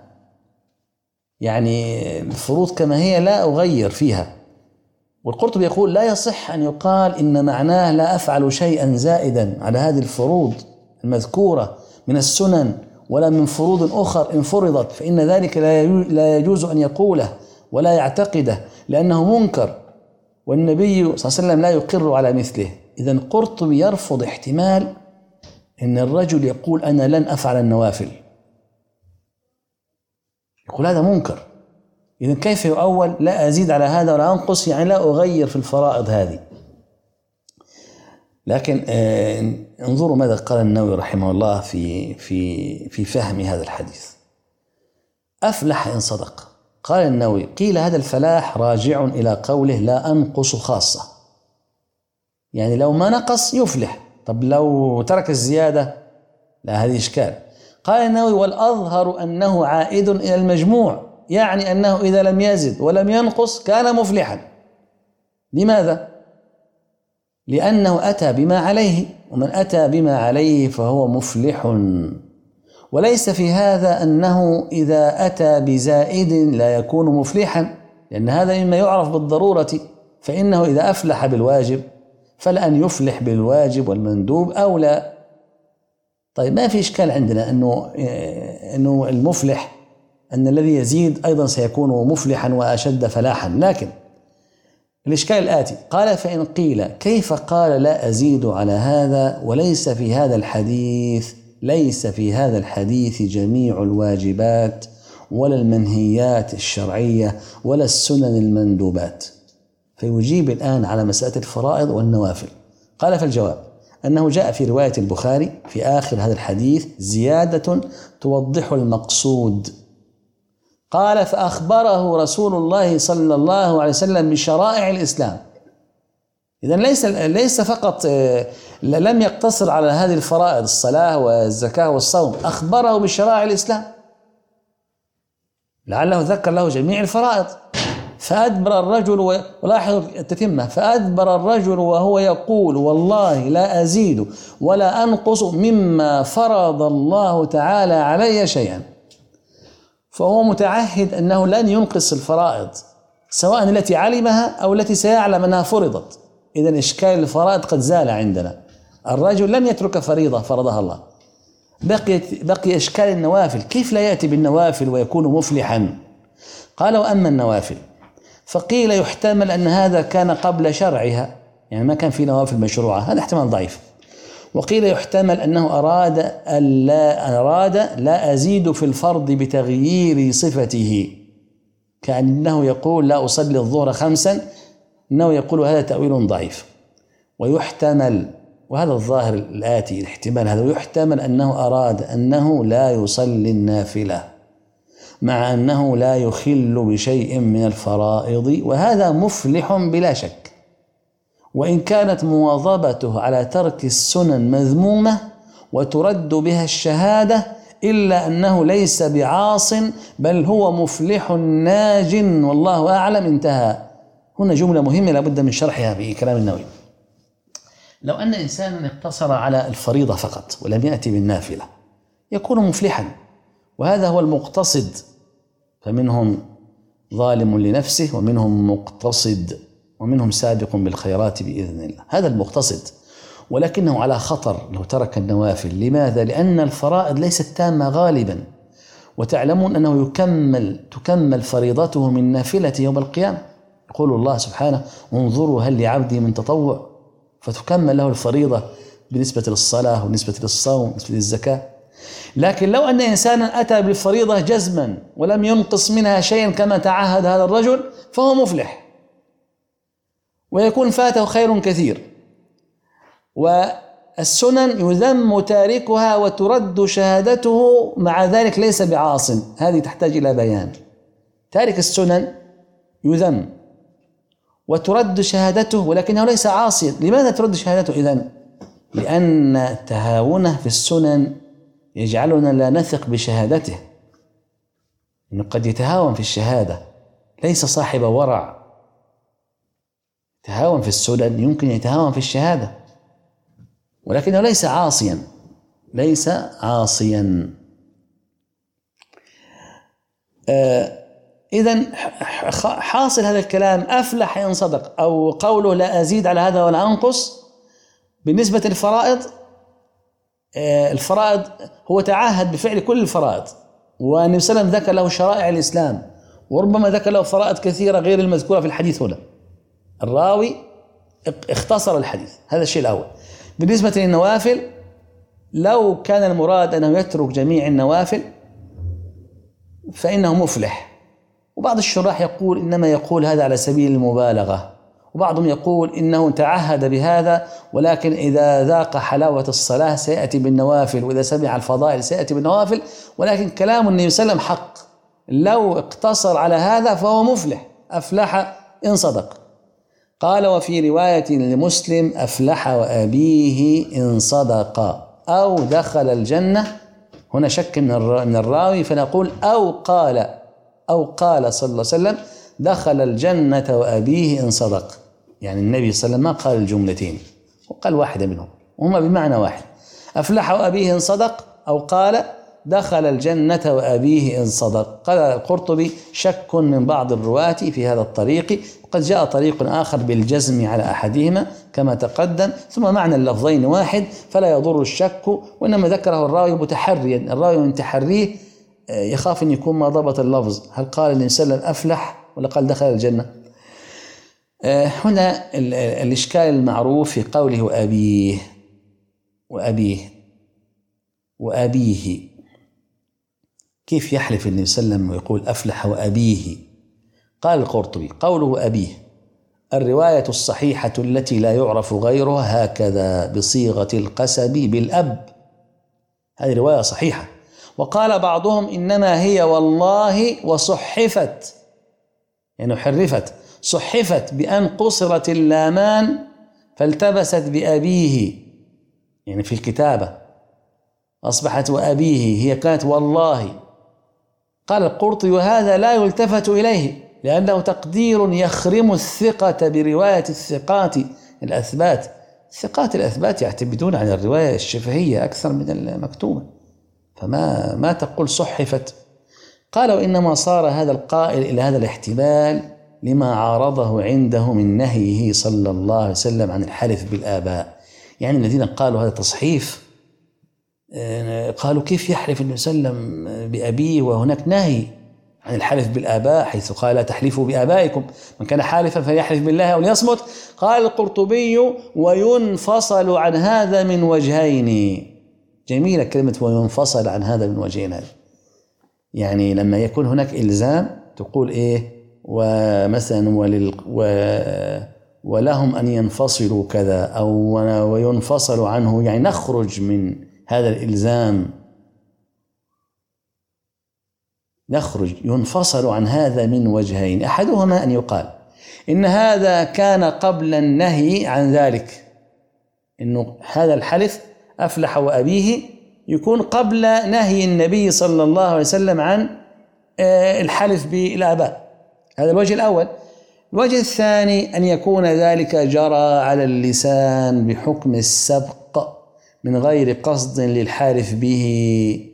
يعني الفروض كما هي لا أغير فيها. والقرطبي يقول لا يصح أن يقال إن معناه لا أفعل شيئا زائدا على هذه الفروض المذكورة من السنن ولا من فروض أخر إن فرضت، فإن ذلك لا يجوز أن يقوله ولا يعتقده لأنه منكر، والنبي صلى الله عليه وسلم لا يقر على مثله. إذن قرطبي يرفض احتمال إن الرجل يقول أنا لن أفعل النوافل، يقول هذا منكر. إذن كيف يؤول لا أزيد على هذا ولا أنقص؟ يعني لا أغير في الفرائض هذه. لكن انظروا ماذا قال النووي رحمه الله في فهم هذا الحديث. أفلح إن صدق. قال النووي قيل هذا الفلاح راجع إلى قوله لا أنقص خاصة، يعني لو ما نقص يفلح، طب لو ترك الزيادة لا، هذه إشكال. قال النووي والأظهر أنه عائد إلى المجموع، يعني أنه إذا لم يزد ولم ينقص كان مفلحا. لماذا؟ لأنه أتى بما عليه، ومن أتى بما عليه فهو مفلح. وليس في هذا أنه إذا أتى بزائد لا يكون مفلحا، لأن هذا مما يعرف بالضرورة، فإنه إذا أفلح بالواجب فلأن يفلح بالواجب والمندوب أولى. طيب ما في إشكال عندنا أنه المفلح أن الذي يزيد أيضا سيكون مفلحا وأشد فلاحا، لكن الإشكال الآتي: قال فإن قيل كيف قال لا أزيد على هذا وليس في هذا الحديث جميع الواجبات ولا المنهيات الشرعية ولا السنن المندوبات؟ فيجيب الآن على مسألة الفرائض والنوافل. قال فالجواب أنه جاء في رواية البخاري في آخر هذا الحديث زيادة توضح المقصود. قال فأخبره رسول الله صلى الله عليه وسلم بشرائع الإسلام. إذن ليس فقط لم يقتصر على هذه الفرائض الصلاة والزكاة والصوم، أخبره بشرائع الإسلام لعله ذكر له جميع الفرائض. فأدبر الرجل ولاحظوا التتمة: فأدبر الرجل وهو يقول والله لا أزيد ولا أنقص مما فرض الله تعالى علي شيئا. فهو متعهد أنه لن ينقص الفرائض سواء التي علمها أو التي سيعلم أنها فرضت. إذن إشكال الفرائض قد زال عندنا، الرجل لم يترك فريضة فرضها الله. بقي إشكال النوافل: كيف لا يأتي بالنوافل ويكون مفلحا؟ قال وأما النوافل فقيل يحتمل أن هذا كان قبل شرعها، يعني ما كان في نوافل مشروعة، هذا احتمال ضعيف. وقيل يحتمل أنه أراد لا أزيد في الفرض بتغيير صفته، كأنه يقول لا أصلي الظهر 5، إنه يقول هذا تأويل ضعيف. ويحتمل، وهذا الظاهر الآتي الاحتمال هذا، ويحتمل أنه أراد أنه لا يصلي النافلة مع أنه لا يخل بشيء من الفرائض، وهذا مفلح بلا شك، وإن كانت مواظبته على ترك السنن مذمومة وترد بها الشهادة، إلا أنه ليس بعاص بل هو مفلح ناج والله أعلم. انتهى. هنا جملة مهمة لابد من شرحها في كلام النووي: لو أن إنسانا اقتصر على الفريضة فقط ولم يأتي بالنافلة يكون مفلحا، وهذا هو المقتصد، فمنهم ظالم لنفسه ومنهم مقتصد ومنهم سابق بالخيرات بإذن الله، هذا المقتصد، ولكنه على خطر لو ترك النوافل. لماذا؟ لأن الفرائض ليست تامة غالبا، وتعلمون أنه تكمل فريضته من نافلة يوم القيامة. يقول الله سبحانه: انظروا هل لعبدي من تطوع، فتكمل له الفريضة بالنسبة للصلاة وبالنسبة للصوم وبالنسبة للزكاة. لكن لو أن إنسانا أتى بالفريضة جزما ولم ينقص منها شيئا كما تعهد هذا الرجل فهو مفلح، ويكون فاته خير كثير. والسنن يذم تاركها وترد شهادته، مع ذلك ليس بعاص، هذه تحتاج إلى بيان. تارك السنن يذم وترد شهادته ولكنه ليس عاصيا. لماذا ترد شهادته إذن؟ لأن تهاونه في السنن يجعلنا لا نثق بشهادته، إنه قد يتهاون في الشهادة، ليس صاحب ورع. تهاون في السنن يمكن يتهاون في الشهادة، ولكنه ليس عاصيا، ليس عاصيا. إذن حاصل هذا الكلام: أفلح إن صدق، أو قوله لا أزيد على هذا ولا أنقص. بالنسبة للفرائض، الفرائض هو تعهد بفعل كل الفرائض، والنبي صلى الله عليه وسلم ذكر له شرائع الإسلام، وربما ذكر له فرائض كثيرة غير المذكورة في الحديث هنا. الراوي اختصر الحديث، هذا الشيء الأول. بالنسبة للنوافل، لو كان المراد أنه يترك جميع النوافل فإنه مفلح. وبعض الشراح يقول إنما يقول هذا على سبيل المبالغة، وبعضهم يقول إنه تعهد بهذا، ولكن إذا ذاق حلاوة الصلاة سيأتي بالنوافل، وإذا سمع الفضائل سيأتي بالنوافل. ولكن كلام النبي صلى الله عليه وسلم حق، لو اقتصر على هذا فهو مفلح، أفلح إن صدق. قال وفي رواية لمسلم: أفلح وأبيه إن صدق أو دخل الجنة. هنا شك من الراوي، فنقول أو قال صلى الله عليه وسلم: دخل الجنة وأبيه إن صدق. يعني النبي صلى الله عليه وسلم ما قال الجملتين، وقال واحدة منهم، وهما بمعنى واحد: أفلح وأبيه إن صدق، أو قال دخل الجنة وأبيه إن صدق. قال القرطبي: شك من بعض الرواة في هذا الطريق، وقد جاء طريق آخر بالجزم على أحدهما كما تقدم، ثم معنى اللفظين واحد فلا يضر الشك، وإنما ذكره الراوي متحريا، الراوي من تحريه يخاف أن يكون ما ضبط اللفظ، هل قال النبي صلى الله عليه وسلم أفلح ولا قال دخل الجنة؟ هنا الإشكال المعروف في قوله وأبيه وأبيه وأبيه، كيف يحلف النبي صلى الله عليه وسلم ويقول أفلح وأبيه؟ قال القرطبي: قوله أبيه الرواية الصحيحة التي لا يعرف غيرها هكذا بصيغة القسم بالأب، هذه رواية صحيحة. وقال بعضهم إنما هي والله وصحفت، يعني حرفت، صحفت بأن قصرت اللامان فالتبست بأبيه، يعني في الكتابة أصبحت وأبيه، هي كانت والله. قال القرطبي: وهذا لا يلتفت إليه لأنه تقدير يخرم الثقة برواية الثقات الأثبات. الثقات الأثبات يعتمدون على الرواية الشفهية أكثر من المكتوبة، فما تقول صحفت. قال: وإنما صار هذا القائل إلى هذا الاحتمال لما عارضه عنده من نهيه صلى الله عليه وسلم عن الحلف بالآباء. يعني الذين قالوا هذا تصحيف قالوا كيف يحلف النبي صلى الله عليه وسلم بأبيه وهناك نهي عن الحلف بالآباء، حيث قال لا تحلفوا بآبائكم، من كان حالفا فليحلف بالله أو ليصمت. قال القرطبي: وينفصل عن هذا من وجهين. جميلة كلمة وينفصل عن هذا من وجهين، هذا يعني لما يكون هناك إلزام تقول إيه ومثلا ولهم أن ينفصلوا كذا، أو وينفصل عنه، يعني نخرج من هذا الإلزام، نخرج. ينفصل عن هذا من وجهين، أحدهما أن يقال إن هذا كان قبل النهي عن ذلك، إنه هذا الحلف أفلح وأبيه يكون قبل نهي النبي صلى الله عليه وسلم عن الحلف بالآباء، هذا الوجه الأول. الوجه الثاني أن يكون ذلك جرى على اللسان بحكم السبق من غير قصد للحالف به،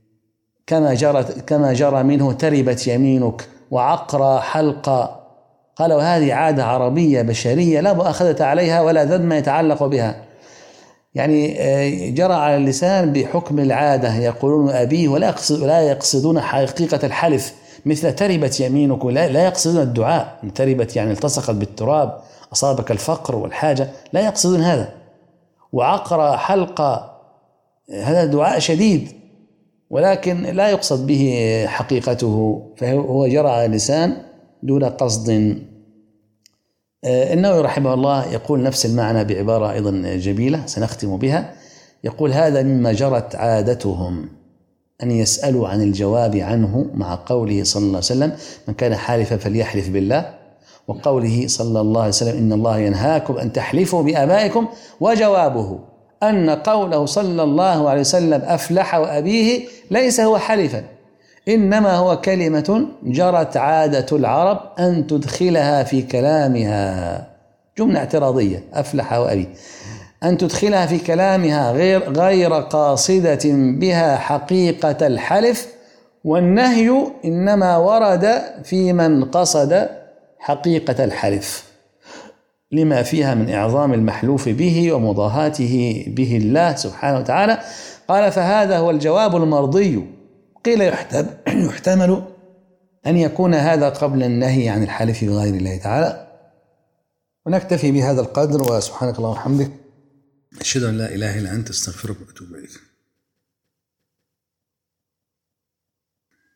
كما جرى منه تربت يمينك وعقرى حلقة. قال: وهذه عادة عربية بشرية لا مؤاخذة عليها ولا ذم يتعلق بها، يعني جرى على اللسان بحكم العادة، يقولون أبيه ولا يقصدون حقيقة الحلف، مثل تربت يمينك، لا يقصدون الدعاء، تربت يعني التصقت بالتراب، أصابك الفقر والحاجة، لا يقصدون هذا. وعقرى حلقة هذا دعاء شديد ولكن لا يقصد به حقيقته، فهو جرى على اللسان دون قصد. النووي رحمه الله يقول نفس المعنى بعبارة أيضا جميلة سنختم بها، يقول: هذا مما جرت عادتهم أن يسألوا عن الجواب عنه، مع قوله صلى الله عليه وسلم: من كان حالفا فليحلف بالله، وقوله صلى الله عليه وسلم: إن الله ينهاكم أن تحلفوا بآبائكم، وجوابه أن قوله صلى الله عليه وسلم أفلح وأبيه ليس هو حلفا، إنما هو كلمة جرت عادة العرب أن تدخلها في كلامها، جملة اعتراضية، أفلح وأبيه، أن تدخلها في كلامها غير قاصدة بها حقيقة الحلف، والنهي إنما ورد في من قصد حقيقة الحلف لما فيها من إعظام المحلوف به ومضاهاته به الله سبحانه وتعالى. قال: فهذا هو الجواب المرضي. قيل: يحتمل أن يكون هذا قبل النهي عن الحلف بغير الله تعالى. ونكتفي بهذا القدر، وسبحانك اللهم وبحمدك، أشهد أن لا إله إلا أنت، أستغفرك وأتوب إليك.